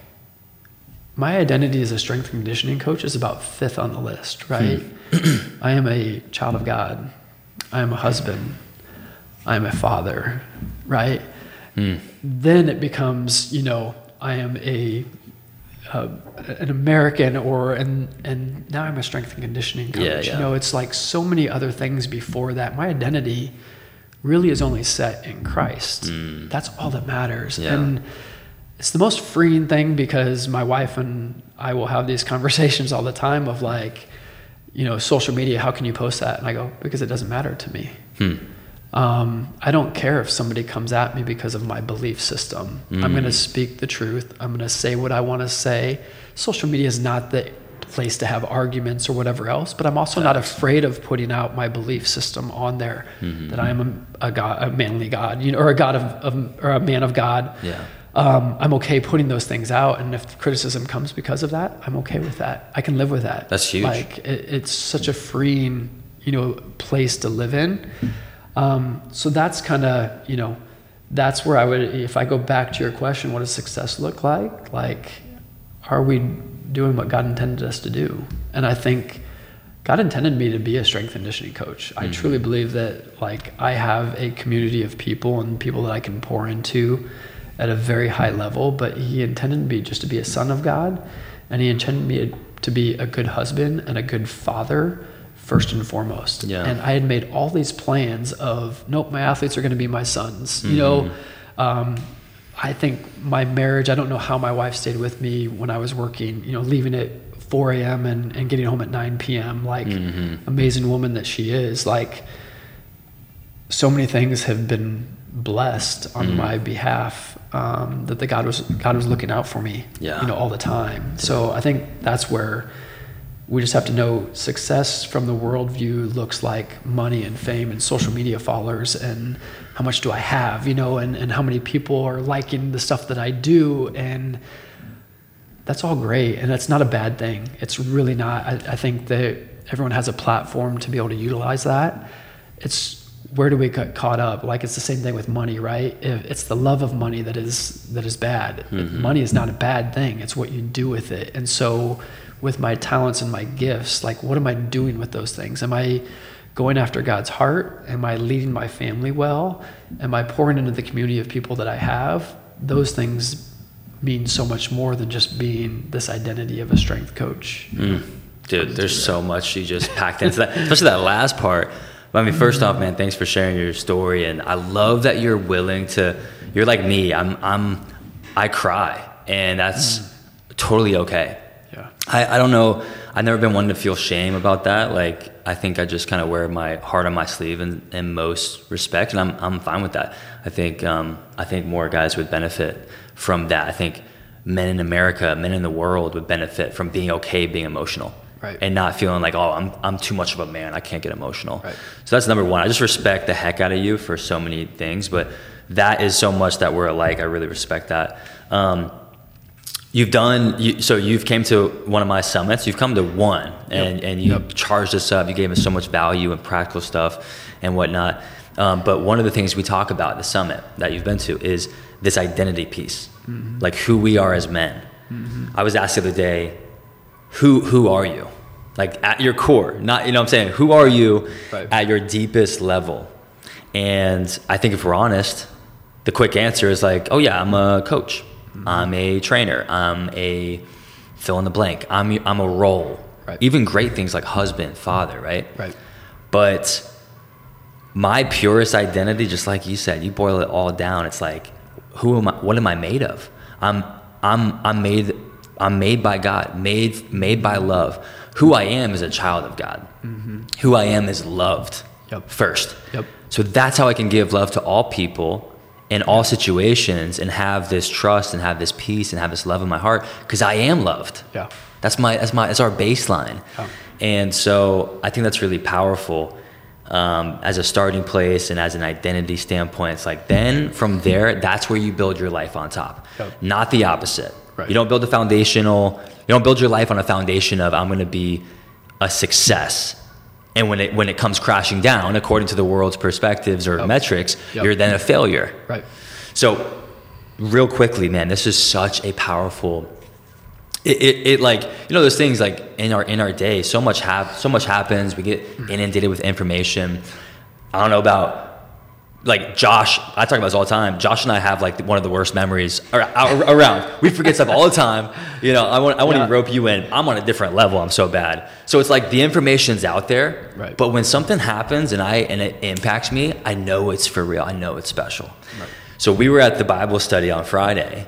my identity as a strength and conditioning coach is about fifth on the list, right? Hmm. I am a child of God. I am a husband. I am a father, right? Hmm. Then it becomes, you know, I am a uh, an American or, and and now I'm a strength and conditioning coach. Yeah, yeah. You know, it's like so many other things before that. My identity really is only set in Christ. Mm. That's all that matters. Yeah. And it's the most freeing thing because my wife and I will have these conversations all the time of like, you know, social media, how can you post that? And I go, because it doesn't matter to me. Hmm. Um, I don't care if somebody comes at me because of my belief system. Mm. I'm going to speak the truth. I'm going to say what I want to say. Social media is not the place to have arguments or whatever else, but I'm also not afraid of putting out my belief system on there, mm-hmm. that I am a, a God, a manly God, you know, or a God of, of or a man of God. Yeah. Um, I'm okay putting those things out, and if criticism comes because of that, I'm okay with that. I can live with that. That's huge. Like it, it's such a freeing, you know, place to live in. Um, so that's kind of, you know, that's where I would, if I go back to your question, what does success look like? Like, are we doing what God intended us to do? And I think God intended me to be a strength and conditioning coach. I mm-hmm. truly believe that, like, I have a community of people and people that I can pour into at a very high level, but he intended me just to be a son of God, and he intended me to be a good husband and a good father first and foremost. Yeah. And I had made all these plans of, nope, my athletes are going to be my sons. Mm-hmm. You know, um, I think my marriage, I don't know how my wife stayed with me when I was working, you know, leaving at four a.m. and, and getting home at nine p.m. Like, mm-hmm. amazing woman that she is. Like, so many things have been blessed on mm-hmm. my behalf, um, that the God was God was looking out for me, yeah. you know, all the time. So I think that's where we just have to know success from the worldview looks like money and fame and social media followers and how much do I have, you know, and, and how many people are liking the stuff that I do. And that's all great. And that's not a bad thing. It's really not. I, I think that everyone has a platform to be able to utilize that. It's where do we get caught up? Like, it's the same thing with money, right? If it's the love of money that is, that is bad. Mm-hmm. Money is not a bad thing. It's what you do with it. And so with my talents and my gifts, like, what am I doing with those things? Am I going after God's heart? Am I leading my family well? Am I pouring into the community of people that I have? Those things mean so much more than just being this identity of a strength coach. Mm. Dude, there's so much you just packed into that, especially that last part. But I mean, first mm-hmm. off, man, thanks for sharing your story. And I love that you're willing to, you're like me, I'm, I'm, I cry, and that's mm. totally okay. Yeah. I, I don't know. I've never been one to feel shame about that. Like, I think I just kind of wear my heart on my sleeve in, in most respects, and I'm I'm fine with that. I think um, I think more guys would benefit from that. I think men in America, men in the world would benefit from being okay being emotional, right, and not feeling like, oh, I'm I'm too much of a man, I can't get emotional. Right. So that's number one. I just respect the heck out of you for so many things, but that is so much that we're alike. I really respect that. Um, You've done, you, so you've came to one of my summits, you've come to one, and, yep. and you yep. charged us up, you gave us so much value and practical stuff and whatnot. Um, but one of the things we talk about at the summit that you've been to is this identity piece, mm-hmm. like who we are as men. Mm-hmm. I was asked the other day, who who are you? Like, at your core, not, you know what I'm saying? Who are you right. at your deepest level? And I think if we're honest, the quick answer is like, oh yeah, I'm a coach. I'm a trainer. I'm a fill in the blank. I'm I'm a role. Right. Even great things like husband, father, right? Right. But my purest identity, just like you said, you boil it all down. It's like, who am I? What am I made of? I'm I'm I'm made I'm made by God. Made made by love. Who I am is a child of God. Mm-hmm. Who I am is loved. Yep. First. Yep. So that's how I can give love to all people in all situations and have this trust and have this peace and have this love in my heart, because I am loved. Yeah. That's my, that's my, that's our baseline. Yeah. And so I think that's really powerful um, as a starting place and as an identity standpoint. It's like, then from there, that's where you build your life on top, yeah. not the opposite. Right. You don't build a foundational, you don't build your life on a foundation of, I'm going to be a success. And when it when it comes crashing down, according to the world's perspectives or yep. metrics, yep. you're then a failure. Right. So, real quickly, man, this is such a powerful. It, it, it like, you know, those things like in our in our day, so much hap- so much happens. We get inundated with information. I don't know about like Josh. I talk about this all the time. Josh and I have like one of the worst memories around. We forget stuff all the time. You know, I want I want yeah. to rope you in. I'm on a different level. I'm so bad. So it's like the information's out there, right. but when something happens and I and it impacts me, I know it's for real. I know it's special. Right. So we were at the Bible study on Friday,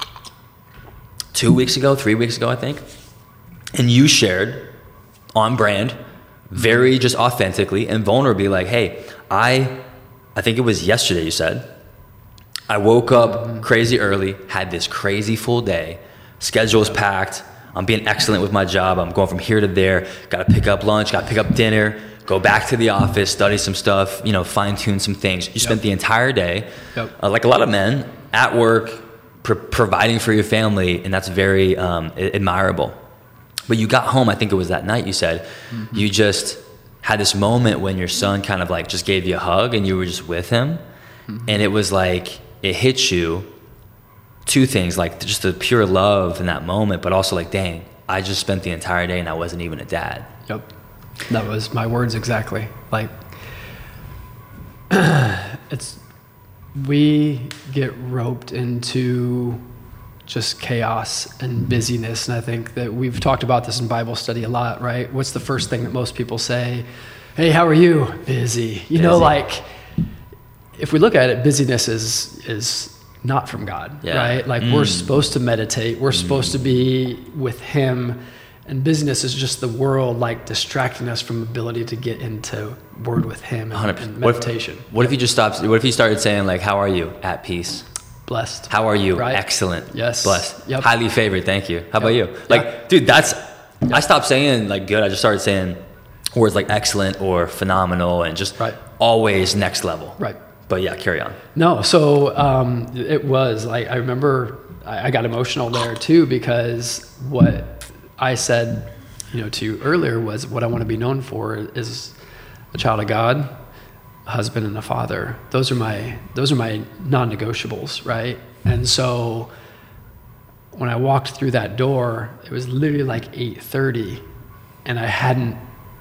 two weeks ago, three weeks ago, I think, and you shared on brand, very just authentically and vulnerably, like, hey, I. I think it was yesterday you said, I woke up mm-hmm. crazy early, had this crazy full day, schedule's yeah. packed, I'm being excellent with my job, I'm going from here to there, got to pick up lunch, got to pick up dinner, go back to the office, study some stuff, you know, fine tune some things. You yep. spent the entire day, yep. uh, like a lot of men, at work, pr- providing for your family, and that's very um, admirable. But you got home, I think it was that night you said, mm-hmm. you just had this moment when your son kind of like just gave you a hug and you were just with him. Mm-hmm. And it was like, it hit you two things, like just the pure love in that moment, but also like, dang, I just spent the entire day and I wasn't even a dad. Yep. That was my words exactly. Like, it's, we get roped into just chaos and busyness. And I think that we've talked about this in Bible study a lot, right? What's the first thing that most people say? Hey, how are you? Busy. You Busy. know, like if we look at it, busyness is is not from God, yeah. right? Like mm. we're supposed to meditate. We're mm. supposed to be with Him. And busyness is just the world like distracting us from ability to get into word with Him and, and meditation. What if, what if you just stopped? What if you started saying like, how are you? At peace. Blessed. How are you? Right? Excellent. Yes. Blessed. Yep. Highly favored. Thank you. How yep. about you? Like, yeah. dude, that's, yep. I stopped saying like good. I just started saying words like excellent or phenomenal and just right. always next level. Right. But yeah, carry on. No. So um, it was like, I remember I, I got emotional there too, because what I said, you know, to you earlier was what I want to be known for is a child of God, a husband and a father. Those are my, those are my non-negotiables. Right. And so when I walked through that door, it was literally like eight thirty and I hadn't,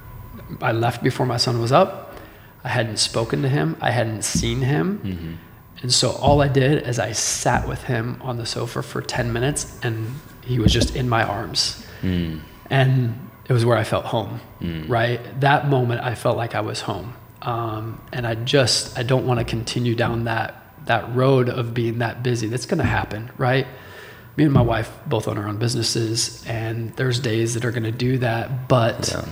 I left before my son was up. I hadn't spoken to him. I hadn't seen him. Mm-hmm. And so all I did is I sat with him on the sofa for ten minutes and he was just in my arms. Mm. And it was where I felt home, mm. right? That moment I felt like I was home. Um, and I just, I don't want to continue down that, that road of being that busy. That's going to happen, right? Me and my wife both own our own businesses and there's days that are going to do that. But yeah.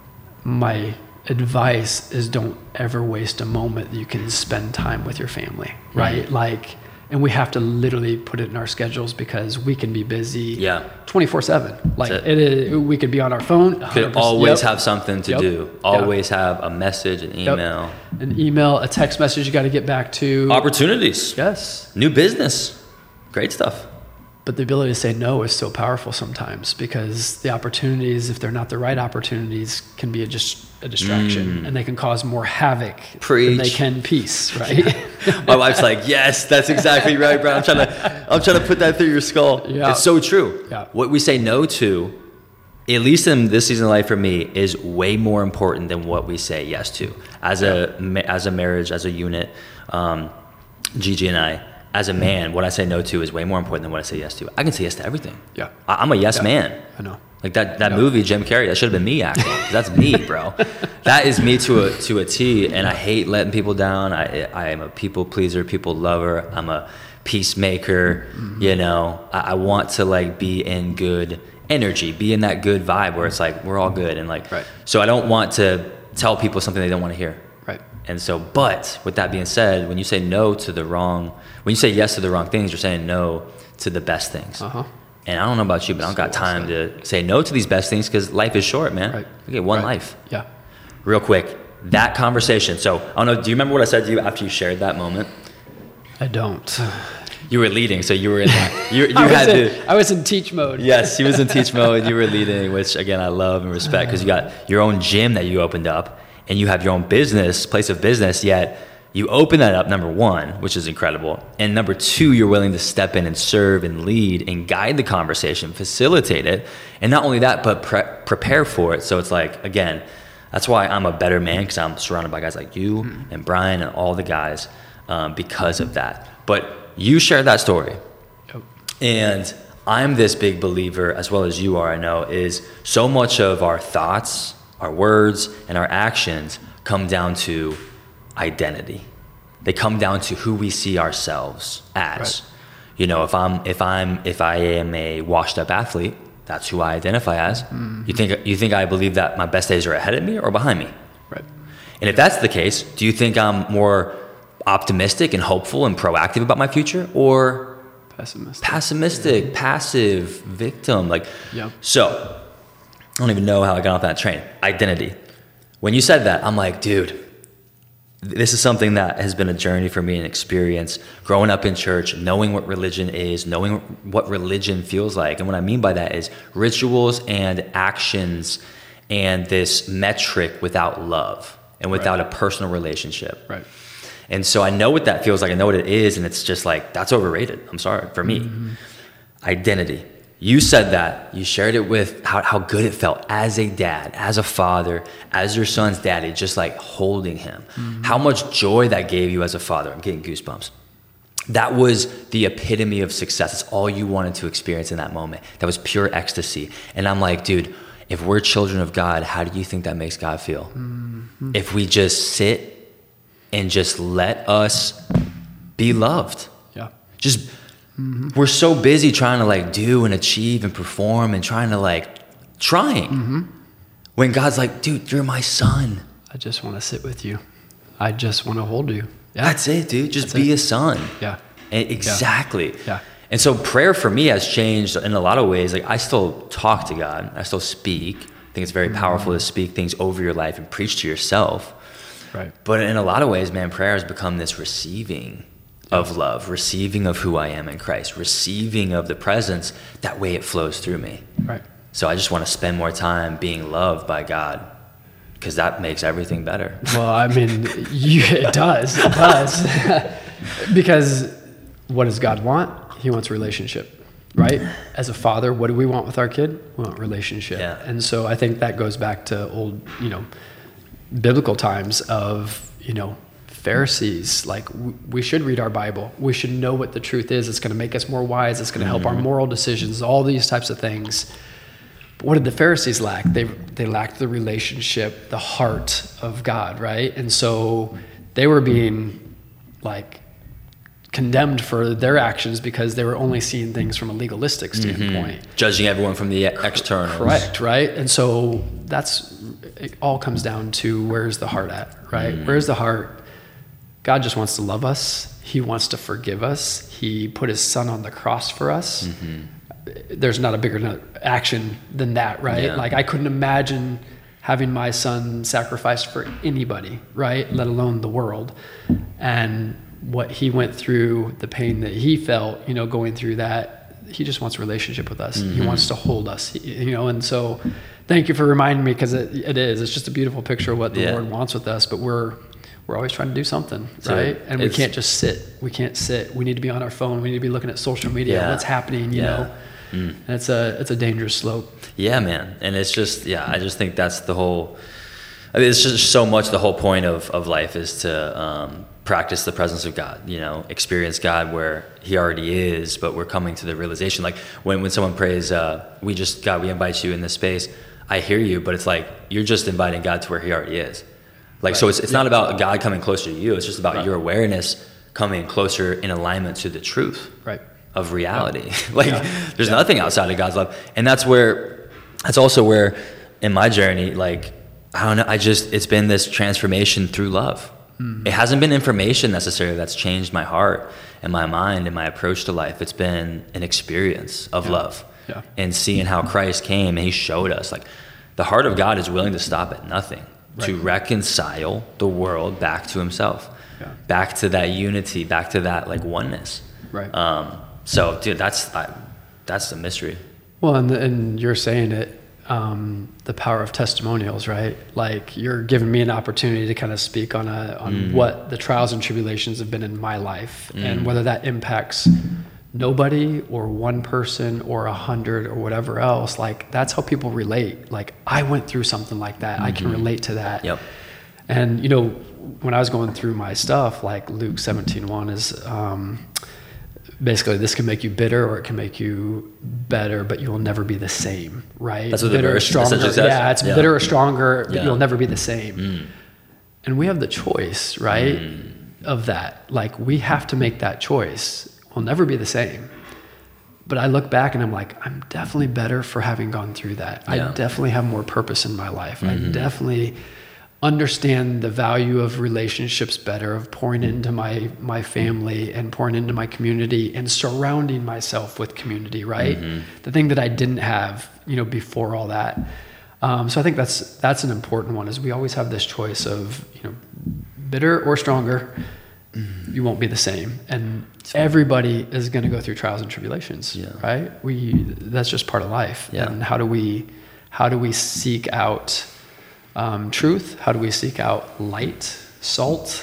my advice is don't ever waste a moment that you can spend time with your family, right? Mm. Like, and we have to literally put it in our schedules because we can be busy yeah. twenty-four seven. Like it. It is, we could be on our phone. Could always yep. have something to yep. do. Always yep. have a message, an email. Yep. An email, a text message you got to get back to. Opportunities. Yes. New business. Great stuff. But the ability to say no is so powerful sometimes because the opportunities, if they're not the right opportunities, can be a, just a distraction mm. and they can cause more havoc Preach. than they can peace, right? Yeah. My wife's like, yes, that's exactly right, bro. I'm trying to, I'm trying to put that through your skull. Yeah. It's so true. Yeah. What we say no to, at least in this season of life for me, is way more important than what we say yes to. As a as a marriage, as a unit, um, Gigi and I, as a man, what I say no to is way more important than what I say yes to. I can say yes to everything. Yeah. I, I'm a yes yeah. man. I know. Like that, that yeah. movie, Jim Carrey, that should have been me acting. 'Cause that's me, bro. That is me to a to a T. And I hate letting people down. I I am a people pleaser, people lover. I'm a peacemaker. Mm-hmm. You know, I, I want to like be in good energy, be in that good vibe where it's like we're all good and like. Right. So I don't want to tell people something they don't want to hear. Right. And so, but with that being said, when you say no to the wrong, when you say yes to the wrong things, you're saying no to the best things. Uh-huh. And I don't know about you, but I don't got time to say no to these best things because life is short, man. Right. We get one right. life. Yeah. Real quick, that conversation. So I don't know. Do you remember what I said to you after you shared that moment? I don't. You were leading, so you were in that. You, you I had in, to. I was in teach mode. Yes, he was in teach mode. You were leading, which again I love and respect because you got your own gym that you opened up, and you have your own business, place of business. Yet you open that up, number one, which is incredible, and number two, you're willing to step in and serve and lead and guide the conversation, facilitate it, and not only that, but pre- prepare for it. So it's like again, that's why I'm a better man because I'm surrounded by guys like you mm-hmm. and Brian and all the guys um, because of that. But you shared that story. Yep. And I'm this big believer, as well as you are, I know, is so much of our thoughts, our words, and our actions come down to identity. They come down to who we see ourselves as. Right. You know, if I'm if I'm if I am a washed up athlete, that's who I identify as. Mm-hmm. You think you think I believe that my best days are ahead of me or behind me? Right. And if that's the case, do you think I'm more optimistic and hopeful and proactive about my future, or pessimistic, pessimistic, yeah. passive, victim? Like, yep. So I don't even know how I got off that train. Identity. When you said that, I'm like, dude, this is something that has been a journey for me, an experience growing up in church, knowing what religion is, knowing what religion feels like. And what I mean by that is rituals and actions and this metric without love and without right. a personal relationship. Right. And so I know what that feels like. I know what it is. And it's just like, that's overrated. I'm sorry, for me. Mm-hmm. Identity. You said that. You shared it with how, how good it felt as a dad, as a father, as your son's daddy, just like holding him. Mm-hmm. How much joy that gave you as a father. I'm getting goosebumps. that was the epitome of success. It's all you wanted to experience in that moment. That was pure ecstasy. And I'm like, dude, if we're children of God, how do you think that makes God feel? Mm-hmm. If we just sit and just let us be loved. Yeah. Just, mm-hmm. we're so busy trying to like do and achieve and perform and trying to like, trying. Mm-hmm. When God's like, dude, you're my son. I just want to sit with you. I just want to hold you. Yeah. That's it, dude. Just That's be it. a son. Yeah. And exactly. Yeah. yeah. And so prayer for me has changed in a lot of ways. Like I still talk to God. I still speak. I think it's very powerful to speak things over your life and preach to yourself. Right. But in a lot of ways, man, prayer has become this receiving of love, receiving of who I am in Christ, receiving of the presence. That way it flows through me. Right. So I just want to spend more time being loved by God, because that makes everything better. Well, I mean, you, it does. It does. Because what does God want? He wants relationship, right? As a father, what do we want with our kid? We want relationship. Yeah. And so I think that goes back to old, you know, biblical times of, you know, Pharisees. Like, w- we should read our Bible. We should know what the truth is. It's going to make us more wise. It's going to help mm-hmm. our moral decisions, all these types of things. But what did the Pharisees lack? They they lacked the relationship, the heart of God, right? And so they were being like condemned for their actions because they were only seeing things from a legalistic standpoint. Mm-hmm. Judging everyone from the externals. Correct, right? And so that's, it all comes down to where's the heart at, right? Mm-hmm. Where's the heart? God just wants to love us. He wants to forgive us. He put his son on the cross for us. Mm-hmm. There's not a bigger action than that, right? Yeah. Like I couldn't imagine having my son sacrificed for anybody, right? Let alone the world. And what he went through, the pain that he felt, you know, going through that, he just wants a relationship with us. Mm-hmm. He wants to hold us, you know, and so thank you for reminding me, because it, it is, it's just a beautiful picture of what the yeah. Lord wants with us, but we're, we're always trying to do something, so right? And we can't just sit. We can't sit. We need to be on our phone. We need to be looking at social media, yeah. what's happening, you yeah. know, mm. and it's a, it's a dangerous slope. Yeah, man. And it's just, yeah, I just think that's the whole, I mean, it's just so much the whole point of, of life is to, um, practice the presence of God, you know, experience God where he already is, but we're coming to the realization. Like when, when someone prays, uh, we just, God, we invite you in this space. I hear you, but it's like, you're just inviting God to where he already is. Like, right. so it's, it's yeah. not about God coming closer to you. It's just about right. your awareness coming closer in alignment to the truth right. of reality. Yeah. like yeah. there's yeah. nothing outside of God's love. And that's where, that's also where in my journey, like, I don't know, I just, it's been this transformation through love. Mm-hmm. It hasn't been information necessarily that's changed my heart and my mind and my approach to life. It's been an experience of yeah. love yeah. and seeing how Christ came and he showed us. Like the heart of God is willing to stop at nothing right. to reconcile the world back to himself, yeah. back to that unity, back to that like oneness. Right. Um, so, dude, that's I, that's the mystery. Well, and and you're saying it. Um, the power of testimonials, right? Like you're giving me an opportunity to kind of speak on a, on mm. what the trials and tribulations have been in my life mm. and whether that impacts nobody or one person or a hundred or whatever else. Like that's how people relate. Like I went through something like that. Mm-hmm. I can relate to that. Yep. And you know, when I was going through my stuff, like Luke seventeen one is, um, basically, this can make you bitter or it can make you better, but you will never be the same, right? That's what bitter the verse or stronger. Yeah, it's yeah. bitter or stronger, but yeah. you'll never be the same. Mm. And we have the choice, right, mm. of that. Like, we have to make that choice. We'll never be the same. But I look back and I'm like, I'm definitely better for having gone through that. Yeah. I definitely have more purpose in my life. Mm-hmm. I definitely understand the value of relationships better, of pouring into my my family and pouring into my community and surrounding myself with community, right? Mm-hmm. The thing that I didn't have, you know, before all that. Um, so I think that's that's an important one, is we always have this choice of, you know, bitter or stronger. Mm-hmm. You won't be the same. And everybody is going to go through trials and tribulations, yeah. right? We that's just part of life. Yeah. And how do we how do we seek out Um, truth? How do we seek out light, salt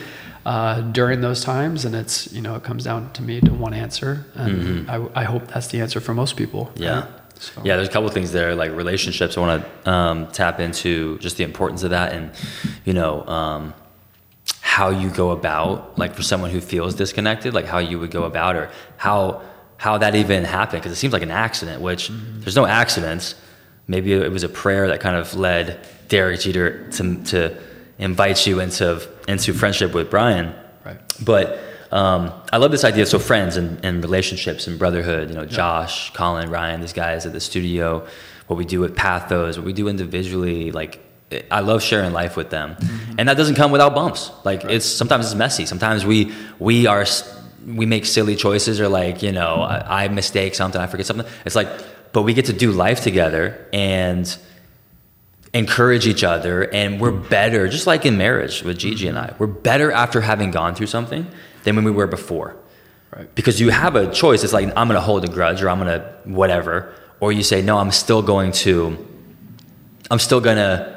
uh, during those times? And it's, you know, it comes down to me to one answer. And mm-hmm. I, I hope that's the answer for most people. Yeah. Right? So. Yeah. There's a couple of things there, like relationships. I want to um, tap into just the importance of that. And, you know, um, how you go about, like for someone who feels disconnected, like how you would go about, or how how that even happened? Because it seems like an accident, which mm-hmm. there's no accidents. Maybe it was a prayer that kind of led Derek Jeter to to invite you into into friendship with Brian. Right. But um, I love this idea. So friends and, and relationships and brotherhood. You know, Josh, yeah. Colin, Ryan, these guys at the studio. What we do with Pathos, what we do individually, like. I love sharing life with them, mm-hmm. and that doesn't come without bumps. Like right. it's sometimes it's messy. Sometimes we we are we make silly choices, or like you know I, I mistake something, I forget something. It's like, but we get to do life together and encourage each other, and we're better. Just like in marriage with Gigi and I, we're better after having gone through something than when we were before. Right. Because you have a choice. It's like I'm going to hold a grudge, or I'm going to whatever, or you say no. I'm still going to. I'm still going to.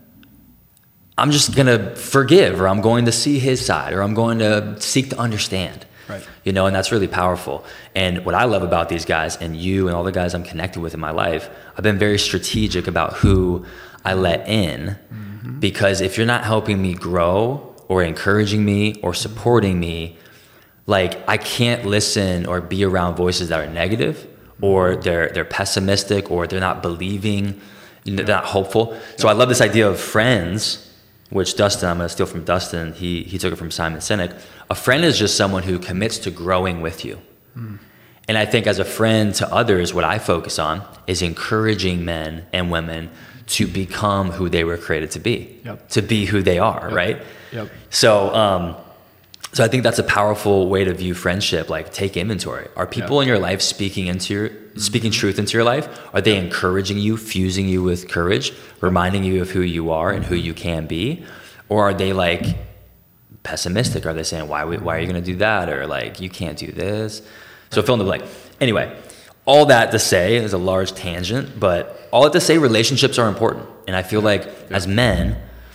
I'm just going to forgive, or I'm going to see his side, or I'm going to seek to understand. Right. You know, and that's really powerful. And what I love about these guys and you and all the guys I'm connected with in my life, I've been very strategic about who I let in, mm-hmm. because if you're not helping me grow or encouraging me or supporting me, like I can't listen or be around voices that are negative, or they're they're pessimistic, or they're not believing, they're not hopeful. So I love this idea of friends, which Dustin, I'm going to steal from Dustin. He he took it from Simon Sinek. A friend is just someone who commits to growing with you. Mm. And I think as a friend to others, what I focus on is encouraging men and women to become who they were created to be, yep. to be who they are, yep. right? Yep. So, um, so I think that's a powerful way to view friendship. Like, take inventory. Are people yep. in your life speaking into your, mm-hmm. speaking truth into your life? Are they encouraging you, fusing you with courage, reminding you of who you are and who you can be? Or are they like pessimistic? Are they saying, why, why are you going to do that? Or like, you can't do this. So fill in the blank. Anyway, all that to say is a large tangent, but all that to say, relationships are important. And I feel like yeah. as men,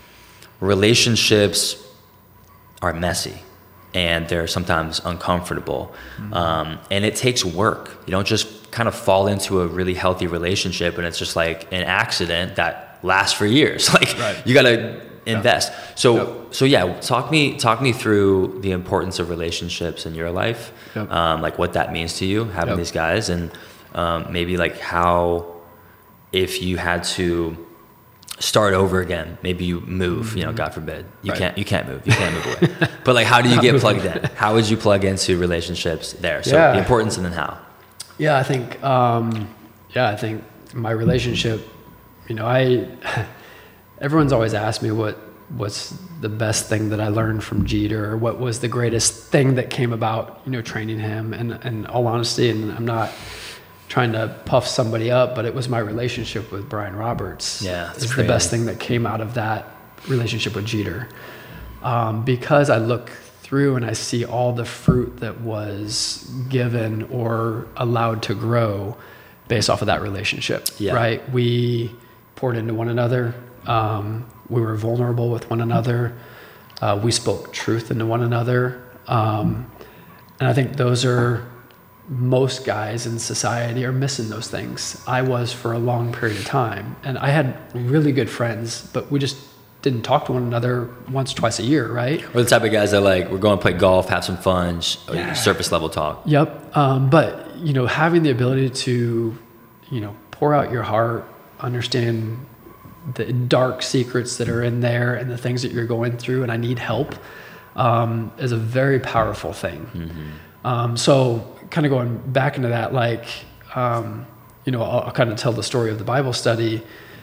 relationships are messy and they're sometimes uncomfortable. Mm-hmm. Um, and it takes work. You don't just kind of fall into a really healthy relationship and it's just like an accident that lasts for years. Like right. you got to invest. Yeah. So, yep. so yeah, talk me, talk me through the importance of relationships in your life. Yep. Um, like what that means to you, having yep. these guys, and um, maybe like how, if you had to start over again, maybe you move, mm-hmm. you know, God forbid, you right. can't, you can't move, you can't move away. But like, how do you get plugged in? How would you plug into relationships there? So yeah. the importance and then how. Yeah, I think, um, yeah, I think my relationship, you know, I, everyone's always asked me what, what's the best thing that I learned from Jeter, or what was the greatest thing that came about, you know, training him. And in all honesty, and I'm not trying to puff somebody up, but it was my relationship with Brian Roberts. Yeah, it's the best thing that came out of that relationship with Jeter. Um, because I look through and I see all the fruit that was given or allowed to grow based off of that relationship, yeah. right? We poured into one another. Um, we were vulnerable with one another. Uh, we spoke truth into one another. Um, and I think those are, most guys in society are missing those things. I was for a long period of time, and I had really good friends, but we just didn't talk to one another once, twice a year, right? We're the type of guys that like, we're going to play golf, have some fun, yeah. surface level talk. Yep. Um, but, you know, having the ability to, you know, pour out your heart, understand the dark secrets that are in there and the things that you're going through, and I need help, um, is a very powerful thing. Mm-hmm. Um, so kind of going back into that, like, um, you know, I'll, I'll kind of tell the story of the Bible study,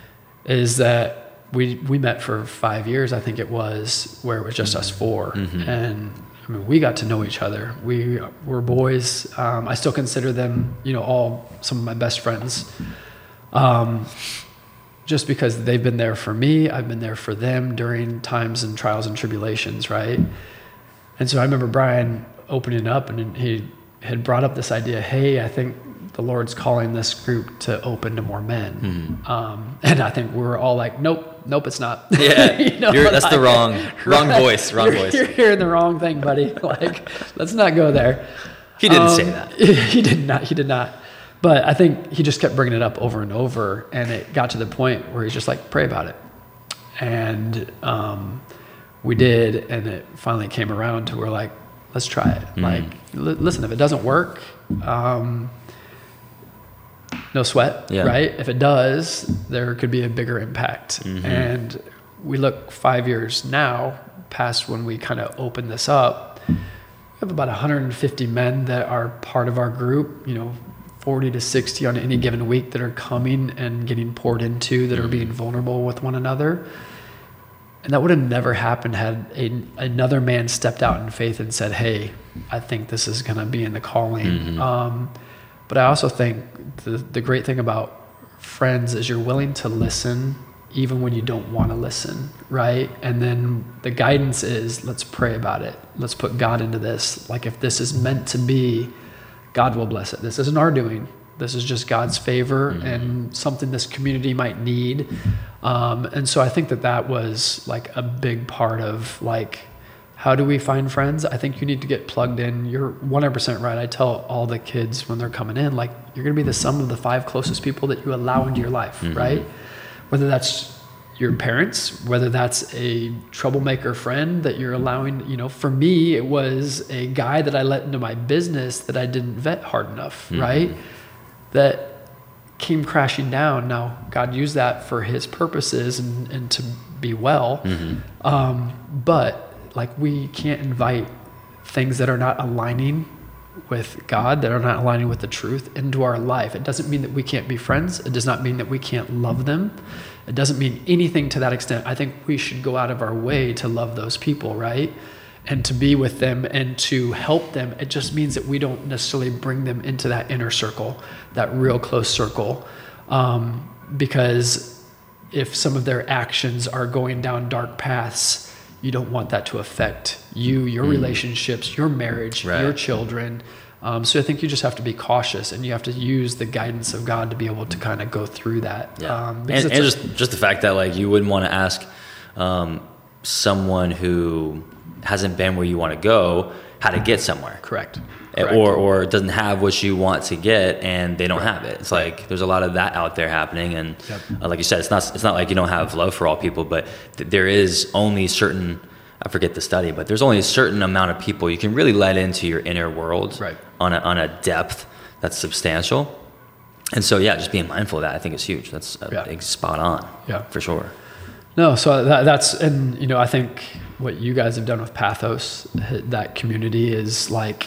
is that we, we met for five years, I think it was, where it was just mm-hmm. us four. Mm-hmm. And I mean, we got to know each other. We were boys. Um, I still consider them, you know, all some of my best friends. Um, just because they've been there for me, I've been there for them during times and trials and tribulations, right? And so I remember Brian opening up, and he had brought up this idea, hey, I think the Lord's calling this group to open to more men. Mm-hmm. Um, and I think we were all like, nope, nope, it's not. Yeah, you know, you're, that's like, the wrong, wrong right, voice, wrong you're, voice. You're hearing the wrong thing, buddy. Like, let's not go there. He didn't um, say that. He did not, he did not. But I think he just kept bringing it up over and over, and it got to the point where he's just like, pray about it. And um, we did, and it finally came around to where like, let's try it. Mm-hmm. Like, li- listen, if it doesn't work, um, no sweat, yeah. right? If it does, there could be a bigger impact. Mm-hmm. And we look five years now past when we kind of opened this up. We have about one hundred fifty men that are part of our group, you know, forty to sixty on any given week that are coming and getting poured into, that mm-hmm. are being vulnerable with one another. And that would have never happened had a, another man stepped out in faith and said, hey, I think this is going to be in the calling. Mm-hmm. Um, but I also think the, the great thing about friends is you're willing to listen even when you don't want to listen, right? And then the guidance is, let's pray about it. Let's put God into this. Like, if this is meant to be, God will bless it. This isn't our doing. This is just God's favor mm-hmm. and something this community might need. Um, and so I think that that was like a big part of like, how do we find friends? I think you need to get plugged in. You're one hundred percent right. I tell all the kids when they're coming in, like, you're going to be the sum of the five closest people that you allow into your life, mm-hmm. right? Whether that's your parents, whether that's a troublemaker friend that you're allowing, you know, for me, it was a guy that I let into my business that I didn't vet hard enough, mm-hmm. right? That came crashing down. Now, God used that for his purposes and, and to be well. Mm-hmm. Um, but like, we can't invite things that are not aligning with God, that are not aligning with the truth into our life. It doesn't mean that we can't be friends. It does not mean that we can't love them. It doesn't mean anything to that extent. I think we should go out of our way to love those people, right? And to be with them and to help them. It just means that we don't necessarily bring them into that inner circle, that real close circle. Um, because if some of their actions are going down dark paths, you don't want that to affect you, your mm. relationships, your marriage, right. your children. Um, so I think you just have to be cautious, and you have to use the guidance of God to be able to kind of go through that. Yeah. Um, and and a, just, just the fact that like you wouldn't want to ask um, someone who hasn't been where you want to go how to get somewhere. Correct. Correct. Or or doesn't have what you want to get, and they don't right. have it. It's like there's a lot of that out there happening, and yep. uh, like you said, it's not it's not like you don't have love for all people, but th- there is only certain, I forget the study, but there's only a certain amount of people you can really let into your inner world right. on a on a depth that's substantial. And so yeah, just being mindful of that, I think is huge. That's a yeah. big spot on. Yeah, for sure. No, so that, that's and you know I think what you guys have done with Pathos, that community is like.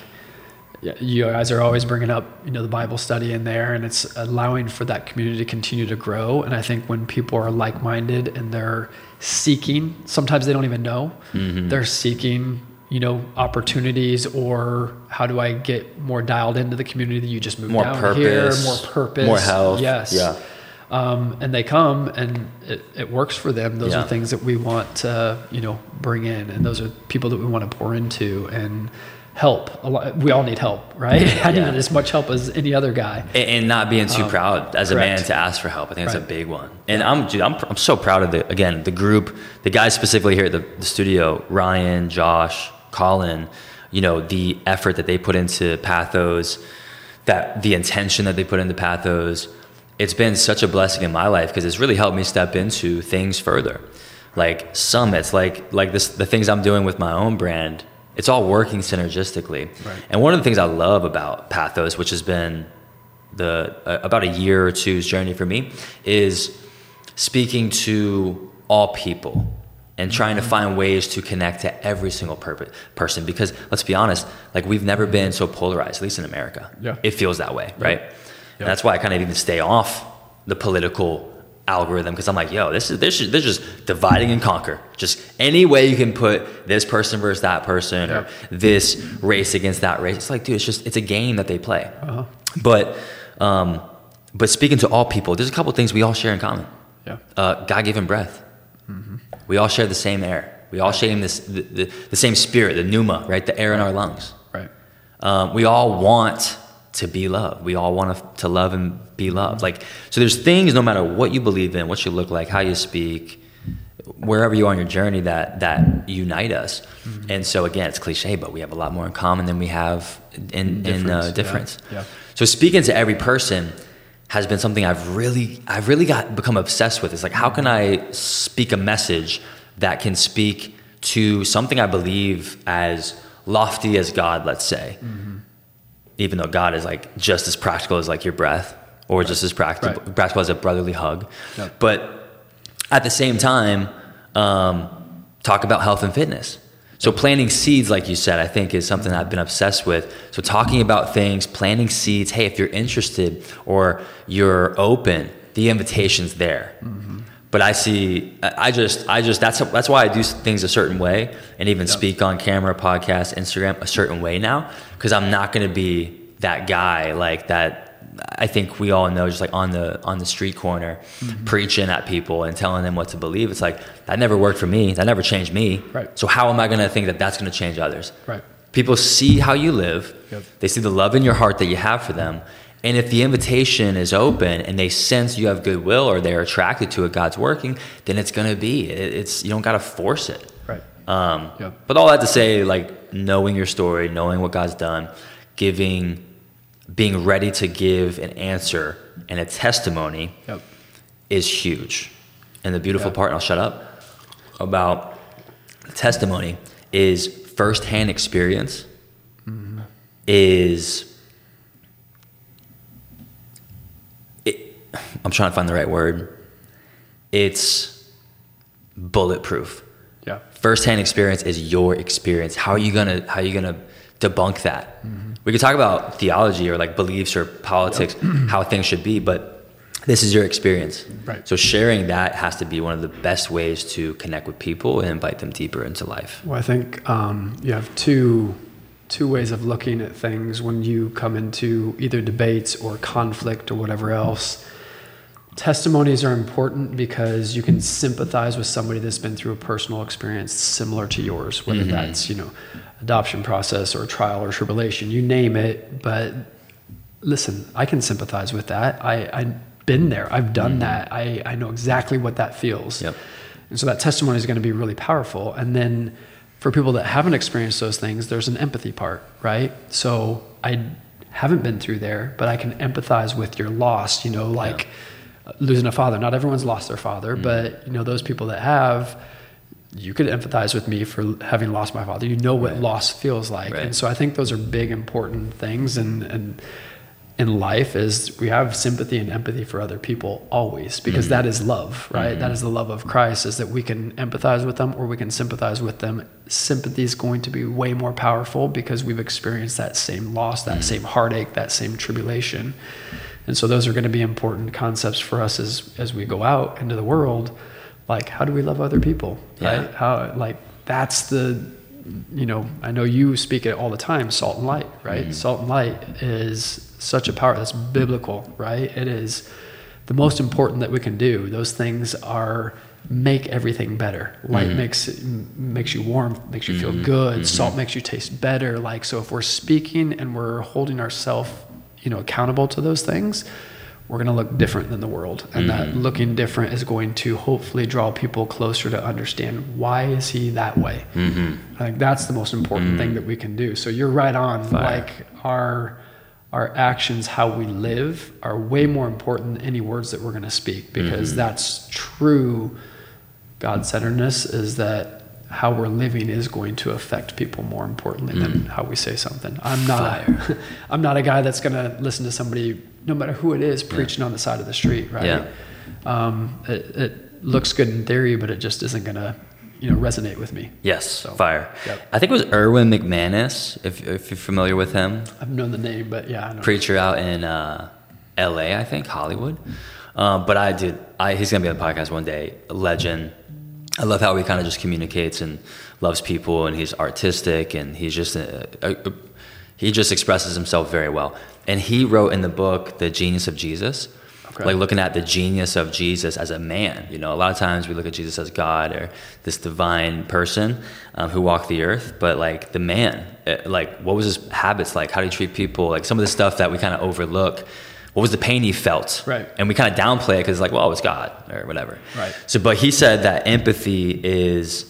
You guys are always bringing up, you know, the Bible study in there, and it's allowing for that community to continue to grow. And I think when people are like-minded and they're seeking, sometimes they don't even know, mm-hmm. they're seeking, you know, opportunities, or how do I get more dialed into the community that you just moved more down purpose, here, more purpose, more health. Yes. Yeah. Um, and they come and it, it works for them. Those yeah. are things that we want to, you know, bring in, and those are people that we want to pour into and help. A lot, we all need help, right? I yeah. need as much help as any other guy. And, and not being too um, proud as correct. a man to ask for help. I think right. that's a big one. And yeah. I'm, dude, I'm, I'm so proud of the, again, the group, the guys specifically here at the, the studio, Ryan, Josh, Colin, you know, the effort that they put into Pathos, that the intention that they put into Pathos. It's been such a blessing in my life because it's really helped me step into things further. Like summits, like, like this, the things I'm doing with my own brand. It's all working synergistically. Right. And one of the things I love about Pathos, which has been the uh, about a year or two's journey for me, is speaking to all people and trying to find ways to connect to every single per- person. Because let's be honest, like we've never been so polarized, at least in America. Yeah. It feels that way, right? Yeah. And that's why I kind of even stay off the political algorithm, because I'm like, yo, this is this is this is just dividing and conquer. Just any way you can put this person versus that person, yeah. or this race against that race. It's like, dude, it's just it's a game that they play. Uh-huh. But um, but speaking to all people, there's a couple things we all share in common. Yeah. Uh, God-given breath. Mm-hmm. We all share the same air. We all share this the, the, the same spirit, the pneuma, right? The air in our lungs. Right. Um, we all want to be loved. We all want to, to love and be loved. Like, so there's things, no matter what you believe in, what you look like, how you speak, wherever you are on your journey, that that unite us. Mm-hmm. And so again, it's cliche, but we have a lot more in common than we have in difference. In, uh, difference. Yeah. Yeah. So speaking to every person has been something I've really, I've really got become obsessed with. It's like, how can I speak a message that can speak to something I believe as lofty as God, let's say, mm-hmm. even though God is like just as practical as like your breath, or right. just as practical, right. practical as a brotherly hug. Yep. But at the same time, um, talk about health and fitness. So planting seeds, like you said, I think is something I've been obsessed with. So talking about things, planting seeds, hey, if you're interested or you're open, the invitation's there. Mm-hmm. But I see, I just, I just, that's, that's why I do things a certain way, and even yep. speak on camera, podcast, Instagram a certain way now, because I'm not going to be that guy like that. I think we all know, just like on the on the street corner, mm-hmm. preaching at people and telling them what to believe. It's like, that never worked for me. That never changed me. Right. So how am I going to think that that's going to change others? Right. People see how you live. Yep. They see the love in your heart that you have for them. And if the invitation is open and they sense you have goodwill or they're attracted to it, God's working, then it's going to be. It, it's you don't got to force it. Right. Um, yep. But all that to say, like, knowing your story, knowing what God's done, giving... being ready to give an answer and a testimony yep. is huge. And the beautiful yep. part, and I'll shut up, about testimony is firsthand experience mm-hmm. is, it, I'm trying to find the right word. It's bulletproof. Yeah. Firsthand experience is your experience. How are you gonna, how are you gonna debunk that? Mm-hmm. We could talk about theology or like beliefs or politics, yep. how things should be, but this is your experience. Right. So sharing that has to be one of the best ways to connect with people and invite them deeper into life. Well, I think um, you have two two ways of looking at things when you come into either debates or conflict or whatever else. Testimonies are important because you can sympathize with somebody that's been through a personal experience similar to yours, whether mm-hmm. that's, you know, adoption process or trial or tribulation, you name it. But listen, I can sympathize with that. I, I've been there. I've done mm-hmm. that. I, I know exactly what that feels. Yep. And so that testimony is going to be really powerful. And then for people that haven't experienced those things, there's an empathy part, right? So I haven't been through there, but I can empathize with your loss, you know, like yeah. losing a father. Not everyone's lost their father, mm-hmm. but you know, those people that have, you could empathize with me for having lost my father. You know what right. loss feels like. Right. And so I think those are big, important things. And, and in life is we have sympathy and empathy for other people always, because mm-hmm. that is love, right? Mm-hmm. That is the love of Christ, is that we can empathize with them or we can sympathize with them. Sympathy is going to be way more powerful because we've experienced that same loss, that mm-hmm. same heartache, that same tribulation. And so those are going to be important concepts for us as, as we go out into the world. Like, how do we love other people, right? Yeah. How, like, that's the, you know, I know you speak it all the time, salt and light, right? Mm-hmm. Salt and light is such a power, that's biblical, right? It is the most important that we can do. Those things are, make everything better. Light mm-hmm. makes makes you warm, makes you mm-hmm. feel good. Mm-hmm. Salt makes you taste better. Like, so if we're speaking and we're holding ourselves, you know, accountable to those things, we're going to look different than the world. And mm-hmm. that looking different is going to hopefully draw people closer to understand, why is he that way? Mm-hmm. I think that's the most important mm-hmm. thing that we can do. So you're right on. Fire. Like, our our actions, how we live, are way more important than any words that we're going to speak, because mm-hmm. that's true God-centeredness, is that how we're living is going to affect people more importantly mm. than how we say something. I'm not a, I'm not a guy that's going to listen to somebody, no matter who it is, preaching yeah. on the side of the street, right? Yeah. Um, it, it looks good in theory, but it just isn't going to, you know, resonate with me. Yes, so, fire. Yep. I think it was Erwin McManus, if, if you're familiar with him. I've known the name, but yeah. I know. Preacher out in uh, L A, I think, Hollywood. Um, but I did, I, he's going to be on the podcast one day, a legend. I love how he kind of just communicates and loves people, and he's artistic, and he's just a, a, a, he just expresses himself very well. And he wrote in the book The Genius of Jesus, okay. like looking at the genius of Jesus as a man. You know, a lot of times we look at Jesus as God or this divine person um, who walked the earth, but like the man, like what was his habits like? How did he treat people? Like some of the stuff that we kind of overlook. What was the pain he felt? Right. And we kind of downplay it because it's like, well, it was God or whatever. Right. So, but he said that empathy is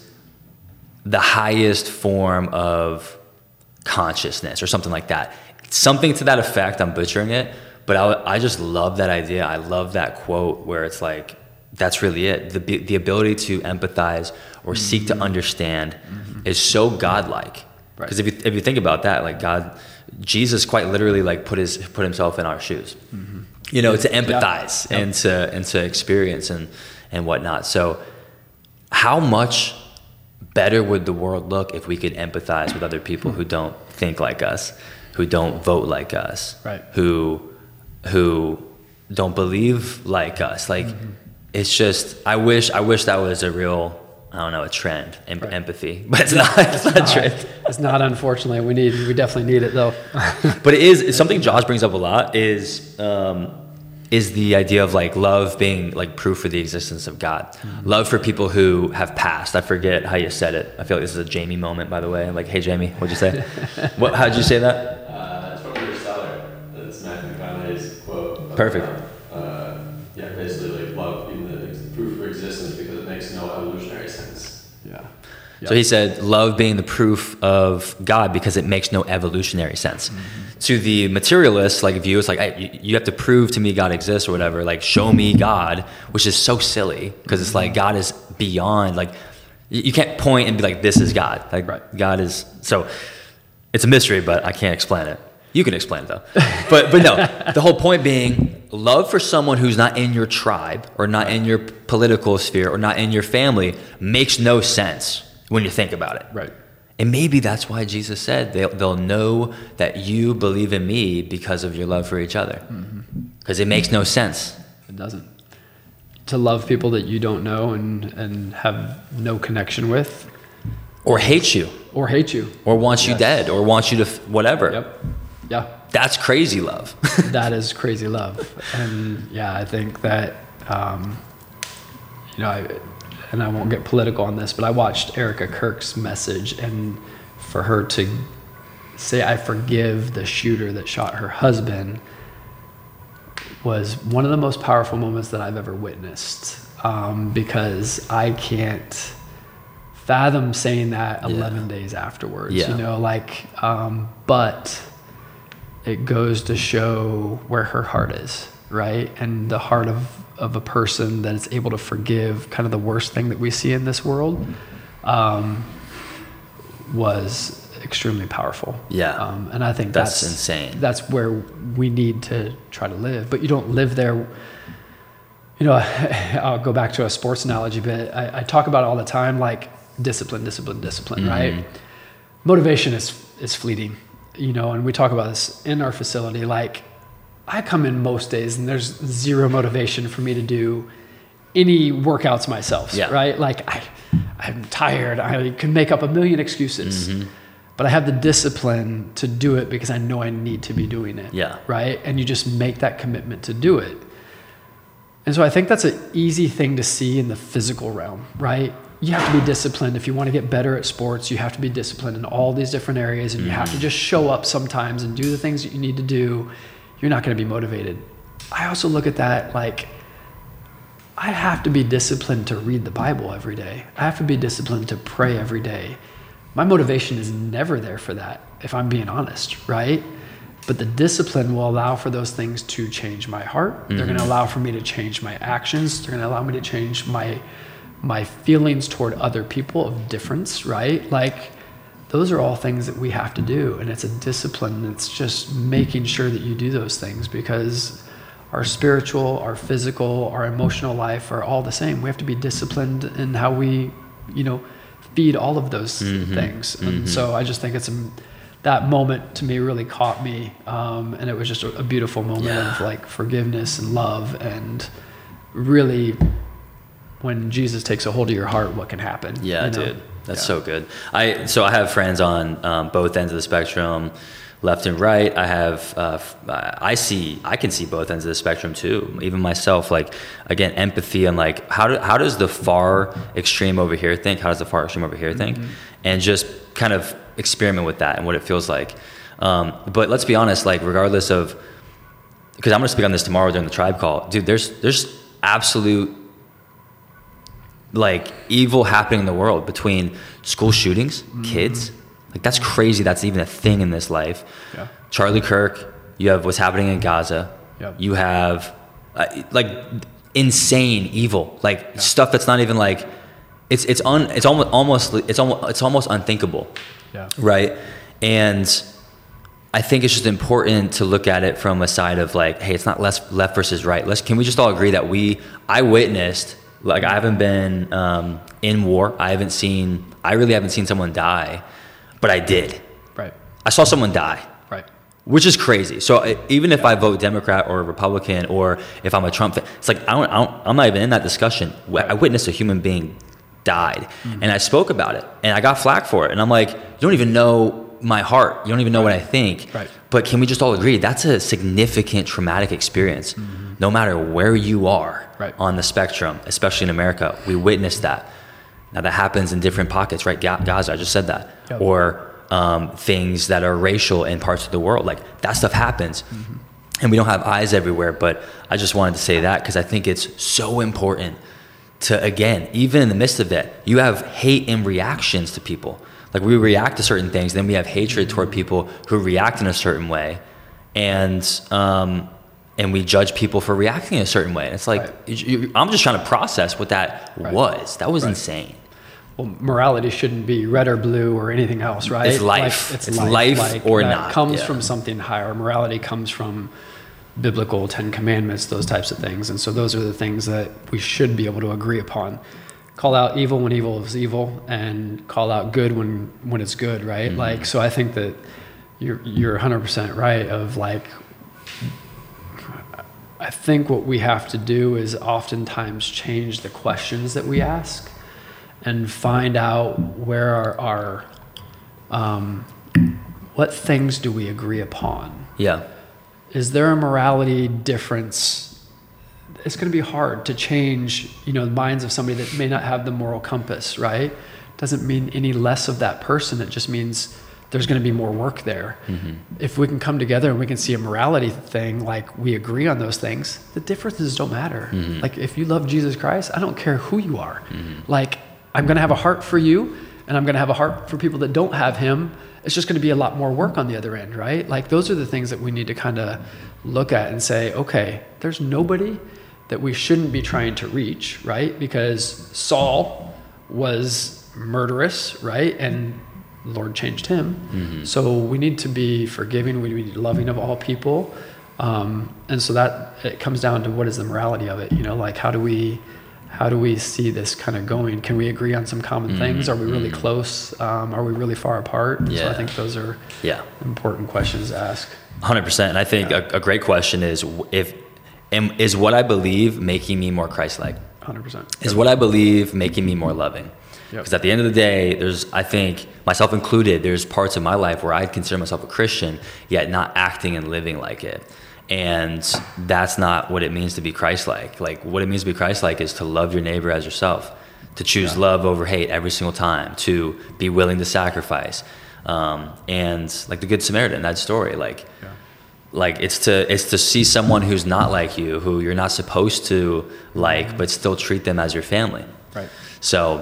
the highest form of consciousness or something like that. Something to that effect. I'm butchering it, but I, I just love that idea. I love that quote where it's like, that's really it. The the ability to empathize or mm-hmm. seek to understand mm-hmm. is so godlike. Because right. if you if you think about that, like God, Jesus quite literally like put his put himself in our shoes, mm-hmm. you know, to empathize yeah. and yep. to and to experience and and whatnot. So, how much better would the world look if we could empathize with other people who don't think like us, who don't vote like us, right. who who don't believe like us? Like, mm-hmm. it's just I wish I wish that was a real. I don't know, a trend, em- right. empathy, but it's not, it's not a trend. It's not, unfortunately. We need, we definitely need it though. But it is, it's something Josh brings up a lot is, um, is the idea of like love being like proof for the existence of God. Mm-hmm. Love for people who have passed. I forget how you said it. I feel like this is a Jamie moment, by the way. Like, hey, Jamie, what'd you say? what, how'd you say that? Uh, it's from your seller. That's Matthew McConaughey's quote. Perfect. Uh, yeah, basically like love being the proof for existence because it makes no evolutionary sense. Yeah. Yep. So he said, love being the proof of God because it makes no evolutionary sense. Mm-hmm. To the materialist, like view, it's like, hey, you, you have to prove to me God exists or whatever. Like, show me God, which is so silly because it's like God is beyond. Like, you can't point and be like, this is God. Like, right. God is. So it's a mystery, but I can't explain it. You can explain it though. But but no, the whole point being love for someone who's not in your tribe or not in your political sphere or not in your family makes no sense when you think about it. Right. And maybe that's why Jesus said they'll, they'll know that you believe in me because of your love for each other. Because mm-hmm. it makes no sense. It doesn't. To love people that you don't know and, and have no connection with. Or hate you. Or hate you. Or wants yes. you dead. Or wants you to f- whatever. Yep. Yeah. That's crazy love. That is crazy love. And yeah, I think that, um, you know, I, and I won't get political on this, but I watched Erica Kirk's message, and for her to say, I forgive the shooter that shot her husband, was one of the most powerful moments that I've ever witnessed. Um, because I can't fathom saying that eleven yeah. days afterwards, yeah. you know, like, um, but it goes to show where her heart is, right? And the heart of, of a person that is able to forgive kind of the worst thing that we see in this world um, was extremely powerful. Yeah. Um, and I think that's, that's insane. That's where we need to try to live. But you don't live there. You know, I'll go back to a sports analogy, but I, I talk about it all the time, like discipline, discipline, discipline, mm-hmm. right? Motivation is is fleeting. You know, and we talk about this in our facility. Like, I come in most days and there's zero motivation for me to do any workouts myself, yeah. right? Like, I, I'm tired. I can make up a million excuses, mm-hmm. but I have the discipline to do it because I know I need to be doing it, yeah. right? And you just make that commitment to do it. And so I think that's an easy thing to see in the physical realm, right? You have to be disciplined. If you want to get better at sports, you have to be disciplined in all these different areas, and you have to just show up sometimes and do the things that you need to do. You're not going to be motivated. I also look at that like, I have to be disciplined to read the Bible every day. I have to be disciplined to pray every day. My motivation is never there for that, if I'm being honest, right? But the discipline will allow for those things to change my heart. Mm-hmm. They're going to allow for me to change my actions. They're going to allow me to change my my feelings toward other people of difference, right? Like, those are all things that we have to do. And it's a discipline. It's just making sure that you do those things, because our spiritual, our physical, our emotional life are all the same. We have to be disciplined in how we, you know, feed all of those mm-hmm. things. And mm-hmm. so I just think it's a, that moment to me really caught me. Um, and it was just a, a beautiful moment yeah. of like forgiveness and love, and really, when Jesus takes a hold of your heart, what can happen? Yeah, you know? dude, that's yeah. so good. I so I have friends on um, both ends of the spectrum, left and right. I have uh, I see I can see both ends of the spectrum too. Even myself, like, again, empathy and like how do, how does the far extreme over here think? How does the far extreme over here think? Mm-hmm. And just kind of experiment with that and what it feels like. Um, but let's be honest, like, regardless of, because I'm going to speak on this tomorrow during the tribe call, dude. There's there's absolute, like, evil happening in the world between school shootings, mm-hmm. kids. Like, that's crazy. That's even a thing in this life. Yeah. Charlie Charlie Kirk. You have what's happening in Gaza. Yep. You have, uh, like, insane evil, like yeah. stuff that's not even like, it's it's un, it's almost almost it's almost it's almost unthinkable, yeah. right? And I think it's just important to look at it from a side of like, hey, it's not less left versus right. Let's can we just all agree that we I witnessed, like I haven't been um, in war, I haven't seen, I really haven't seen someone die, but I did. Right. I saw someone die. Right. Which is crazy. So uh, even if yeah. I vote Democrat or Republican, or if I'm a Trump fan, it's like I don't, I don't I'm not even in that discussion. Right. I witnessed a human being died, mm-hmm. and I spoke about it, and I got flack for it. And I'm like, you don't even know my heart. You don't even know right. what I think. Right. But can we just all agree that's a significant traumatic experience, mm-hmm. no matter where you are right. on the spectrum, especially in America. We witnessed that. Now that happens in different pockets, right? Gaza, I just said that, yep. or Um, things that are racial in parts of the world. Like that stuff happens, mm-hmm. and we don't have eyes everywhere. But I just wanted to say that because I think it's so important to, again, even in the midst of that, you have hate and reactions to people. Like we react to certain things, then we have hatred toward people who react in a certain way, and um, and we judge people for reacting in a certain way. And it's like right. you, you, I'm just trying to process what that right. was. That was right. insane. Well, morality shouldn't be red or blue or anything else, right? It's life. Like, it's, it's life, life like, or that not. comes yeah. from something higher. Morality comes from biblical Ten Commandments, those types of things. And so those are the things that we should be able to agree upon. Call out evil when evil is evil, and call out good when, when it's good, right? Mm-hmm. Like, so I think that you're you're one hundred percent right of like, I think what we have to do is oftentimes change the questions that we ask, and find out where are our, um, what things do we agree upon? Yeah. Is there a morality difference? It's going to be hard to change, you know, the minds of somebody that may not have the moral compass, right? Doesn't mean any less of that person. It just means there's going to be more work there. Mm-hmm. If we can come together and we can see a morality thing, like we agree on those things, the differences don't matter. Mm-hmm. Like if you love Jesus Christ, I don't care who you are. Mm-hmm. Like, I'm going to have a heart for you, and I'm going to have a heart for people that don't have him. It's just going to be a lot more work on the other end, right? Like those are the things that we need to kind of look at and say, okay, there's nobody that we shouldn't be trying to reach, right? Because Saul was murderous, right? And the Lord changed him. Mm-hmm. So we need to be forgiving. We need to be loving of all people. Um, and so that it comes down to what is the morality of it? You know, like how do we... How do we see this kind of going? Can we agree on some common mm-hmm. things? Are we really mm-hmm. close? Um, are we really far apart? Yeah. So I think those are yeah. important questions to ask. one hundred percent. And I think yeah. a, a great question is, if am, is what I believe making me more Christ-like? one hundred percent. Is what I believe making me more loving? Because yep. at the end of the day, there's, I think, myself included, there's parts of my life where I consider myself a Christian, yet not acting and living like it. And that's not what it means to be Christ-like. Like what it means to be Christ-like is to love your neighbor as yourself, to choose yeah. love over hate every single time, to be willing to sacrifice. Um, and like the Good Samaritan, that story, like, yeah. like it's to, it's to see someone who's not like you, who you're not supposed to like, mm-hmm. but still treat them as your family. Right. So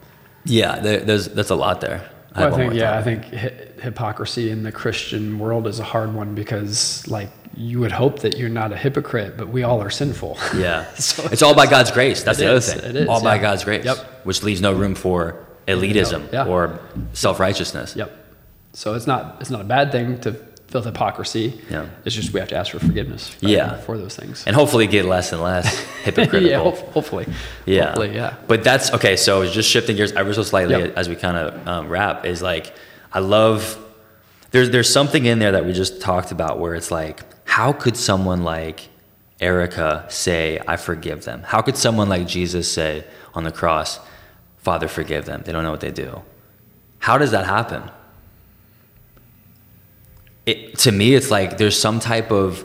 yeah, there, there's, that's a lot there. I, well, I think, yeah, I think hi- hypocrisy in the Christian world is a hard one because like, you would hope that you're not a hypocrite, but we all are sinful. Yeah. So it's, it's all by God's grace. That's the is, other thing. It is, all yeah. by God's grace. Yep. Which leaves no room for elitism yeah. or self-righteousness. Yep. So it's not it's not a bad thing to feel hypocrisy. Yeah. It's just we have to ask for forgiveness. Right, yeah. For those things. And hopefully get less and less hypocritical. yeah, ho- hopefully. Yeah. Hopefully, yeah. But that's, okay, so just shifting gears ever so slightly yep. as we kind of um, wrap, is like, I love, there's, there's something in there that we just talked about where it's like, how could someone like Erica say, I forgive them? How could someone like Jesus say on the cross, Father, forgive them, they don't know what they do? How does that happen? It, to me, it's like there's some type of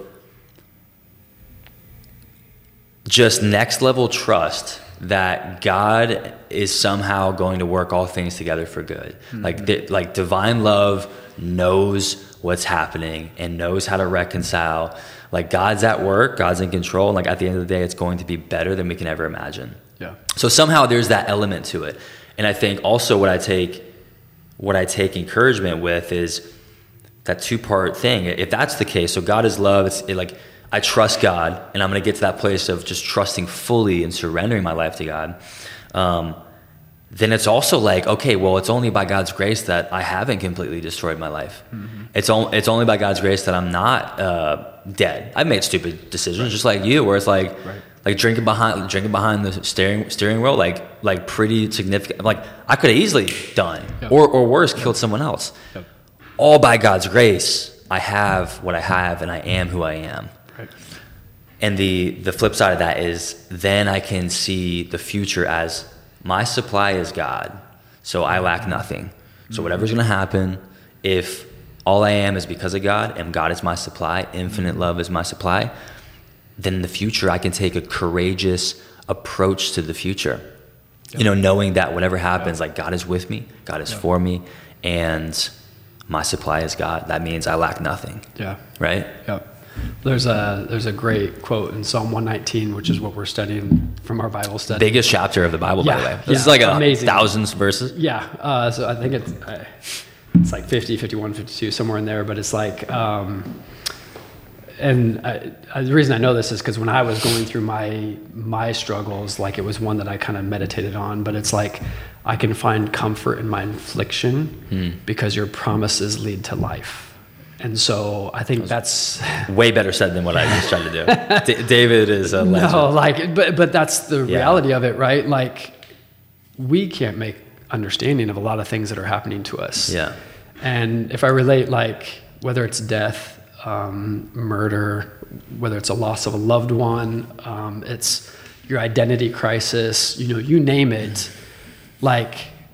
just next level trust that God is somehow going to work all things together for good. Mm-hmm. Like, the, like divine love knows what's happening and knows how to reconcile. Like God's at work, God's in control. And like at the end of the day, it's going to be better than we can ever imagine. Yeah. So somehow there's that element to it. And I think also what I take, what I take encouragement with is that two part thing. If that's the case, so God is love, it's it like, I trust God, and I'm going to get to that place of just trusting fully and surrendering my life to God, um, then it's also like, okay, well, it's only by God's grace that I haven't completely destroyed my life. Mm-hmm. It's, on, it's only by God's grace that I'm not uh, dead. I've made stupid decisions, right. just like you, where it's like, right. like drinking behind drinking behind the steering steering wheel, like like pretty significant. Like I could have easily done, yep. or or worse, yep. killed someone else. Yep. All by God's grace, I have what I have, and I am who I am. Right. And the the flip side of that is, then I can see the future as my supply is God, so I lack nothing. So whatever's going to happen, if all I am is because of God, and God is my supply, infinite love is my supply, then in the future I can take a courageous approach to the future. Yep. You know, knowing that whatever happens, yep. like God is with me, God is yep. for me, and my supply is God. That means I lack nothing. Yeah. Right? Yep. There's a there's a great quote in Psalm one nineteen, which is what we're studying from our Bible study. Biggest chapter of the Bible, yeah, by the way. This yeah, is like a amazing. thousands verses. Yeah. Uh, so I think it's uh, it's like fifty, fifty-one, fifty-two, somewhere in there. But it's like, um, and I, I, the reason I know this is because when I was going through my my struggles, like it was one that I kind of meditated on. But it's like, I can find comfort in my affliction hmm. because your promises lead to life. And so I think that's way better said than what I just tried to do. D- David is a legend. No, like, but but that's the yeah. reality of it, right? Like, we can't make understanding of a lot of things that are happening to us. Yeah. And if I relate, like, whether it's death, um, murder, whether it's a loss of a loved one, um, it's your identity crisis, you know, you name it. Like,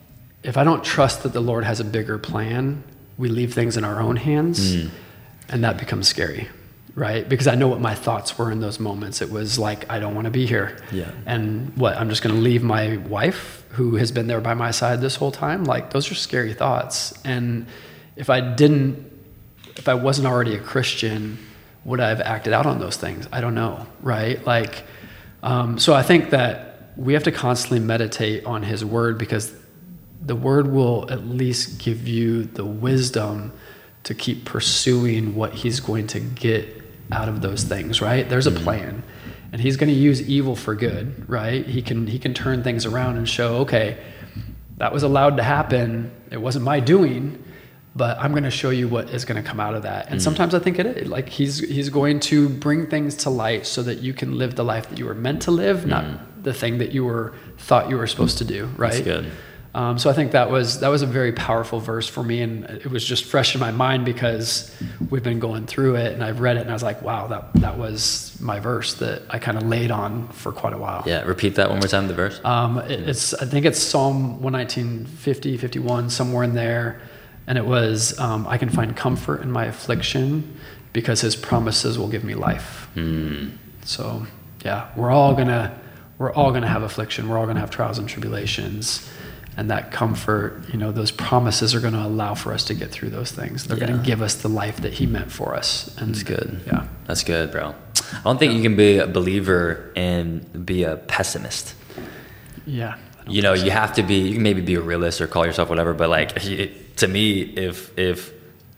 if I don't trust that the Lord has a bigger plan, we leave things in our own hands, mm. and that becomes scary, right? Because I know what my thoughts were in those moments. It was like, I don't want to be here. Yeah. And what, I'm just going to leave my wife, who has been there by my side this whole time? Like, those are scary thoughts. And if I didn't, if I wasn't already a Christian, would I have acted out on those things? I don't know, right? Like, um, so I think that we have to constantly meditate on his word, because the word will at least give you the wisdom to keep pursuing what he's going to get out of those things, right? There's a plan, and he's going to use evil for good, right? He can he can turn things around and show, okay, that was allowed to happen. It wasn't my doing, but I'm going to show you what is going to come out of that. And mm. sometimes I think it is. Like, he's he's going to bring things to light so that you can live the life that you were meant to live, mm. not the thing that you were thought you were supposed to do, right? That's good. Um, so I think that was that was a very powerful verse for me, and it was just fresh in my mind because we've been going through it, and I've read it, and I was like, wow, that that was my verse that I kind of laid on for quite a while. Yeah, repeat that one more time, the verse. Um, it, it's I think it's Psalm one nineteen, fifty, fifty-one, somewhere in there, and it was, um, I can find comfort in my affliction because his promises will give me life. Mm. So yeah, we're all gonna we're all gonna have affliction. We're all gonna have trials and tribulations. And that comfort, you know, those promises are going to allow for us to get through those things. They're yeah. going to give us the life that he meant for us. And that's good. Yeah. That's good, bro. I don't think yeah. you can be a believer and be a pessimist. Yeah. You know, so. You have to be, you can maybe be a realist or call yourself whatever, but like, it, to me, if, if,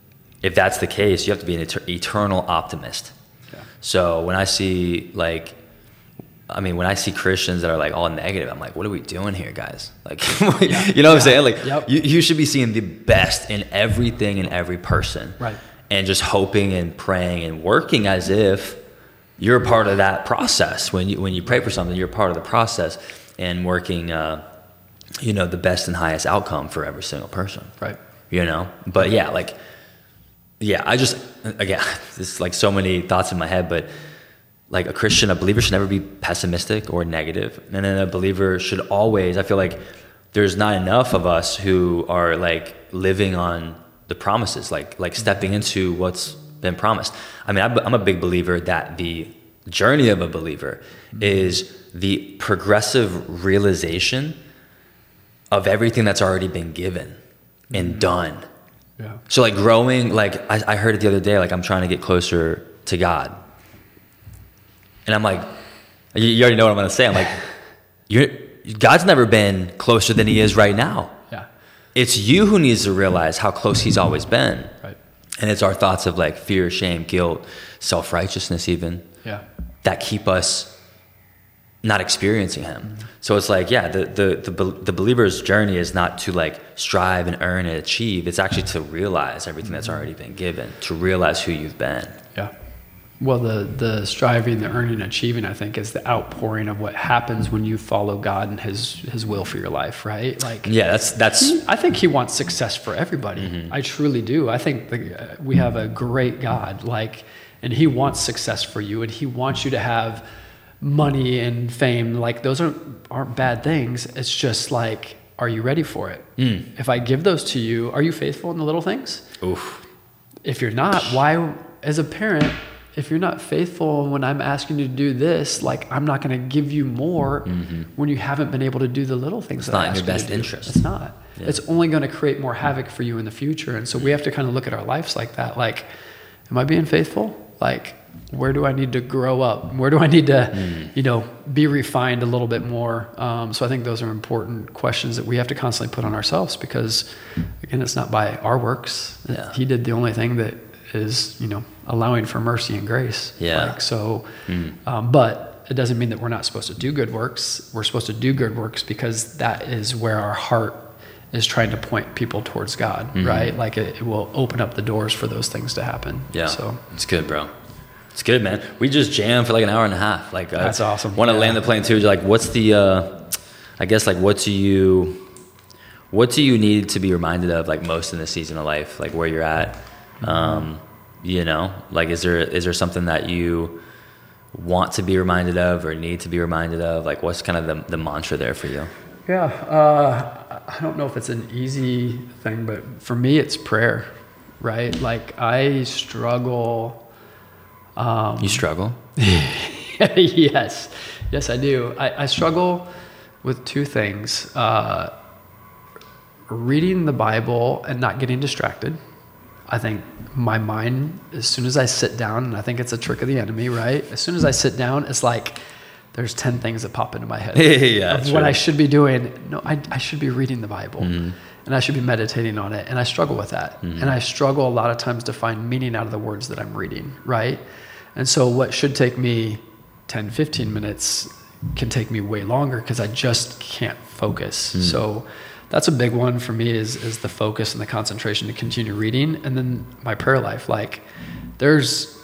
if that's the case, you have to be an et- eternal optimist. Yeah. So when I see like, I mean, when I see Christians that are like all negative, I'm like, what are we doing here, guys? Like, yeah. you know what yeah. I'm saying? Like, yep. you, you should be seeing the best in everything and every person. Right. And just hoping and praying and working as if you're a part of that process. When you when you pray for something, you're a part of the process, and working, uh, you know, the best and highest outcome for every single person. Right. You know? But yeah, like, yeah, I just, again, there's like so many thoughts in my head, but like a Christian, a believer should never be pessimistic or negative. And then a believer should always, I feel like there's not enough of us who are like living on the promises, like like stepping into what's been promised. I mean, I'm a big believer that the journey of a believer is the progressive realization of everything that's already been given and done. Yeah. So like growing, like I, I heard it the other day, like I'm trying to get closer to God. And I'm like, you, you already know what I'm going to say. I'm like, you're, God's never been closer than he is right now. Yeah. It's you who needs to realize how close he's always been. Right. And it's our thoughts of like fear, shame, guilt, self-righteousness even, Yeah. that keep us not experiencing him. Mm-hmm. So it's like, yeah, the, the, the, the believer's journey is not to like strive and earn and achieve. It's actually to realize everything that's already been given, to realize who you've been. Yeah. Well, the, the striving, the earning, achieving, I think, is the outpouring of what happens when you follow God and his, his will for your life, right? Like, yeah, that's, that's, he, I think he wants success for everybody. Mm-hmm. I truly do. I think the, uh, we have a great God, like, and he wants success for you, and he wants you to have money and fame. Like, those aren't, aren't bad things. It's just like, are you ready for it? Mm. If I give those to you, are you faithful in the little things? Oof. If you're not, why, as a parent, if you're not faithful when I'm asking you to do this, like, I'm not going to give you more mm-hmm. when you haven't been able to do the little things. It's that not I in your best you interest. It's not. Yeah. It's only going to create more havoc for you in the future. And so we have to kind of look at our lives like that. Like, am I being faithful? Like, where do I need to grow up? Where do I need to, mm. you know, be refined a little bit more? Um, so I think those are important questions that we have to constantly put on ourselves, because, again, it's not by our works. Yeah. He did the only thing that is, you know, allowing for mercy and grace. Yeah. Like, so, mm. um, but it doesn't mean that we're not supposed to do good works. We're supposed to do good works because that is where our heart is trying to point people towards God, mm-hmm. right? Like, it, it will open up the doors for those things to happen. Yeah. So it's good, bro. It's good, man. We just jammed for like an hour and a half. Like, that's I awesome. Want to yeah. land the plane too. Like, what's the, uh, I guess, like, what do you, what do you need to be reminded of, like, most in this season of life, like where you're at? Mm-hmm. Um, you know, like, is there, is there something that you want to be reminded of or need to be reminded of? Like, what's kind of the, the mantra there for you? Yeah. Uh, I don't know if it's an easy thing, but for me, it's prayer, right? Like, I struggle. Um, you struggle? yes. Yes, I do. I, I struggle with two things. Uh, reading the Bible and not getting distracted. I think my mind, as soon as I sit down, and I think it's a trick of the enemy, right? As soon as I sit down, it's like there's ten things that pop into my head yeah, of what I should be doing. No, I, I should be reading the Bible. Mm-hmm. And I should be meditating on it. And I struggle with that. Mm-hmm. And I struggle a lot of times to find meaning out of the words that I'm reading, right? And so what should take me ten, fifteen minutes can take me way longer because I just can't focus. Mm. So that's a big one for me, is is the focus and the concentration to continue reading. And then my prayer life, like, there's,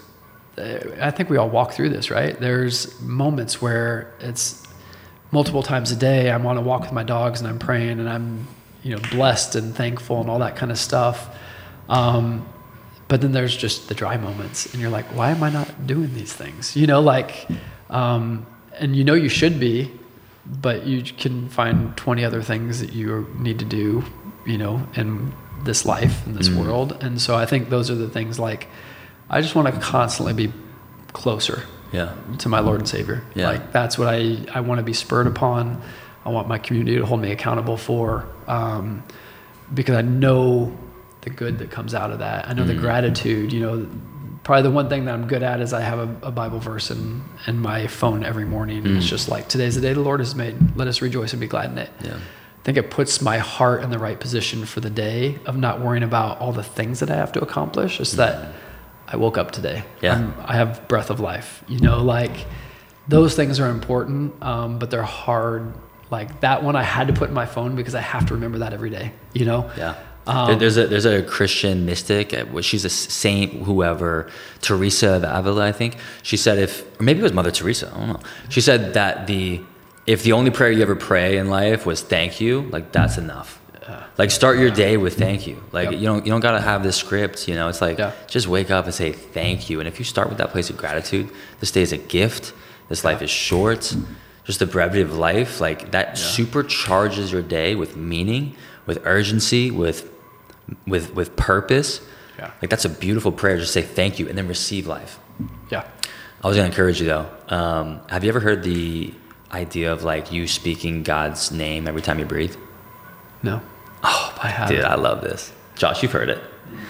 I think we all walk through this, right? There's moments where it's multiple times a day, I'm on a walk with my dogs and I'm praying and I'm, you know, blessed and thankful and all that kind of stuff. Um, But then there's just the dry moments, and you're like, why am I not doing these things? You know, like, um, and you know you should be, but you can find twenty other things that you need to do, you know, in this life, in this mm-hmm. world. And so I think those are the things, like, I just want to constantly be closer yeah. to my Lord and Savior. Yeah. Like, that's what I, I want to be spurred upon. I want my community to hold me accountable for, um, because I know the good that comes out of that. I know mm. the gratitude, you know, probably the one thing that I'm good at is I have a, a Bible verse in, in my phone every morning. Mm. And it's just like, today's the day the Lord has made. Let us rejoice and be glad in it. Yeah. I think it puts my heart in the right position for the day of not worrying about all the things that I have to accomplish. It's mm. that I woke up today. Yeah. I'm, I have breath of life, you know, like, those things are important, um, but they're hard. Like, that one I had to put in my phone because I have to remember that every day, you know? Yeah. Um, there's a there's a Christian mystic, she's a saint, whoever, Teresa of Avila, I think. She said if, or maybe it was Mother Teresa, I don't know. She said that the if the only prayer you ever pray in life was thank you, like, that's enough. Yeah. Like, start your day with thank you. Like, yep. you don't you don't gotta have this script, you know. It's like, yeah. just wake up and say thank you. And if you start with that place of gratitude, this day is a gift. This life is short. Just the brevity of life, like, that yeah. supercharges your day with meaning, with urgency, with with with purpose. Yeah. Like, that's a beautiful prayer. Just say thank you and then receive life. Yeah. I was gonna encourage you though. Um, have you ever heard the idea of, like, you speaking God's name every time you breathe? No. Oh, I have. Dude, I love this. Josh, you've heard it.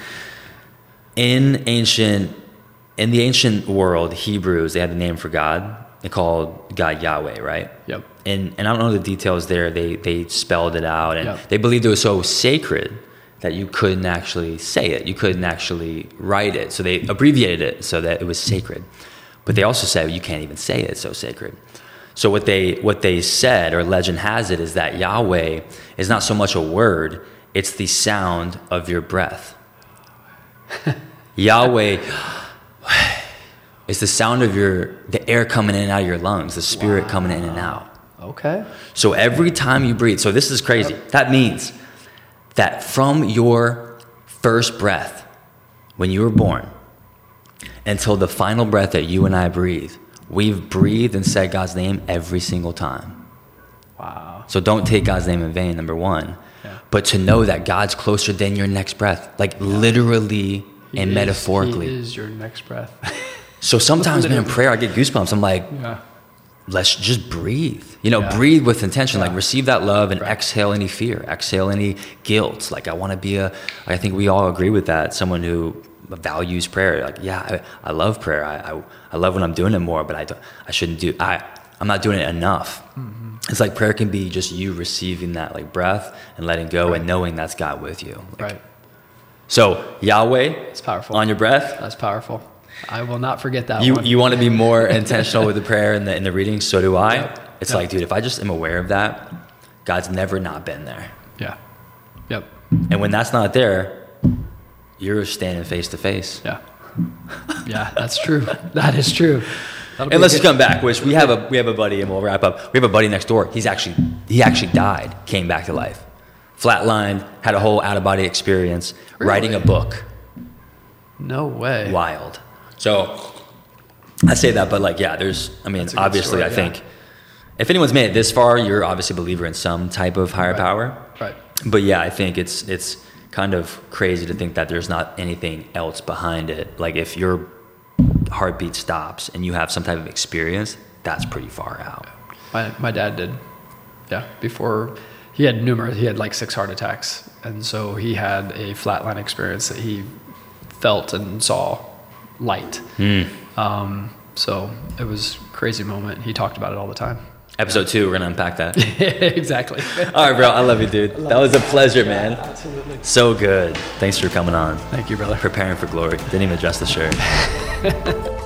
In ancient, in the ancient world, Hebrews, they had the name for God. They called God Yahweh, right? Yep. And and I don't know the details there. They they spelled it out, and yep. they believed it was so sacred that you couldn't actually say it. You couldn't actually write it. So they abbreviated it so that it was sacred. But they also said you can't even say it, it's so sacred. So what they what they said, or legend has it, is that Yahweh is not so much a word, it's the sound of your breath. Yahweh is the sound of your, the air coming in and out of your lungs, the spirit wow. coming in and out. Okay. So every time you breathe, so this is crazy. That means that from your first breath, when you were born, until the final breath that you and I breathe, we've breathed and said God's name every single time. Wow. So don't take God's name in vain, number one. Yeah. But to know that God's closer than your next breath, like yeah. literally he and is, metaphorically. He is your next breath. So sometimes, man, in prayer, I get goosebumps. I'm like, yeah. let's just breathe. You know, yeah. breathe with intention. Yeah. Like receive that love and right. exhale any fear, exhale any guilt. Like I want to be a, I think we all agree with that, someone who values prayer. Like, yeah, I, I love prayer. I, I I love when I'm doing it more, but I don't, I shouldn't do, I, I'm not doing it enough. Mm-hmm. It's like prayer can be just you receiving that like breath and letting go right. and knowing that's God with you. Like, right. So Yahweh, it's powerful. On your breath. That's powerful. I will not forget that you, one. You want to be more intentional with the prayer and the, and the reading. So do I. Yep. It's yep. like, dude, if I just am aware of that, God's never not been there. Yeah. Yep. And when that's not there, you're standing face to face. Yeah. Yeah, that's true. That is true. That'll And let's just come back, which we have a we have a buddy, and we'll wrap up. We have a buddy next door. He's actually he actually died, came back to life, flatlined, had a whole out of body experience, really? Writing a book. No way. Wild. So I say that, but like, yeah, there's. I mean, obviously, story, I yeah. think if anyone's made it this far, you're obviously a believer in some type of higher right. power. Right. But yeah, I think it's it's kind of crazy to think that there's not anything else behind it. Like if your heartbeat stops and you have some type of experience, that's pretty far out. My my dad did. Yeah. Before he had numerous, he had like six heart attacks. And so he had a flatline experience that he felt and saw light. Mm. Um, so it was a crazy moment. He talked about it all the time. Episode two, we're going to unpack that. Exactly. All right, bro. I love you, dude. Love that was a pleasure, man. Yeah, absolutely. So good. Thanks for coming on. Thank you, brother. Preparing for glory. Didn't even adjust the shirt.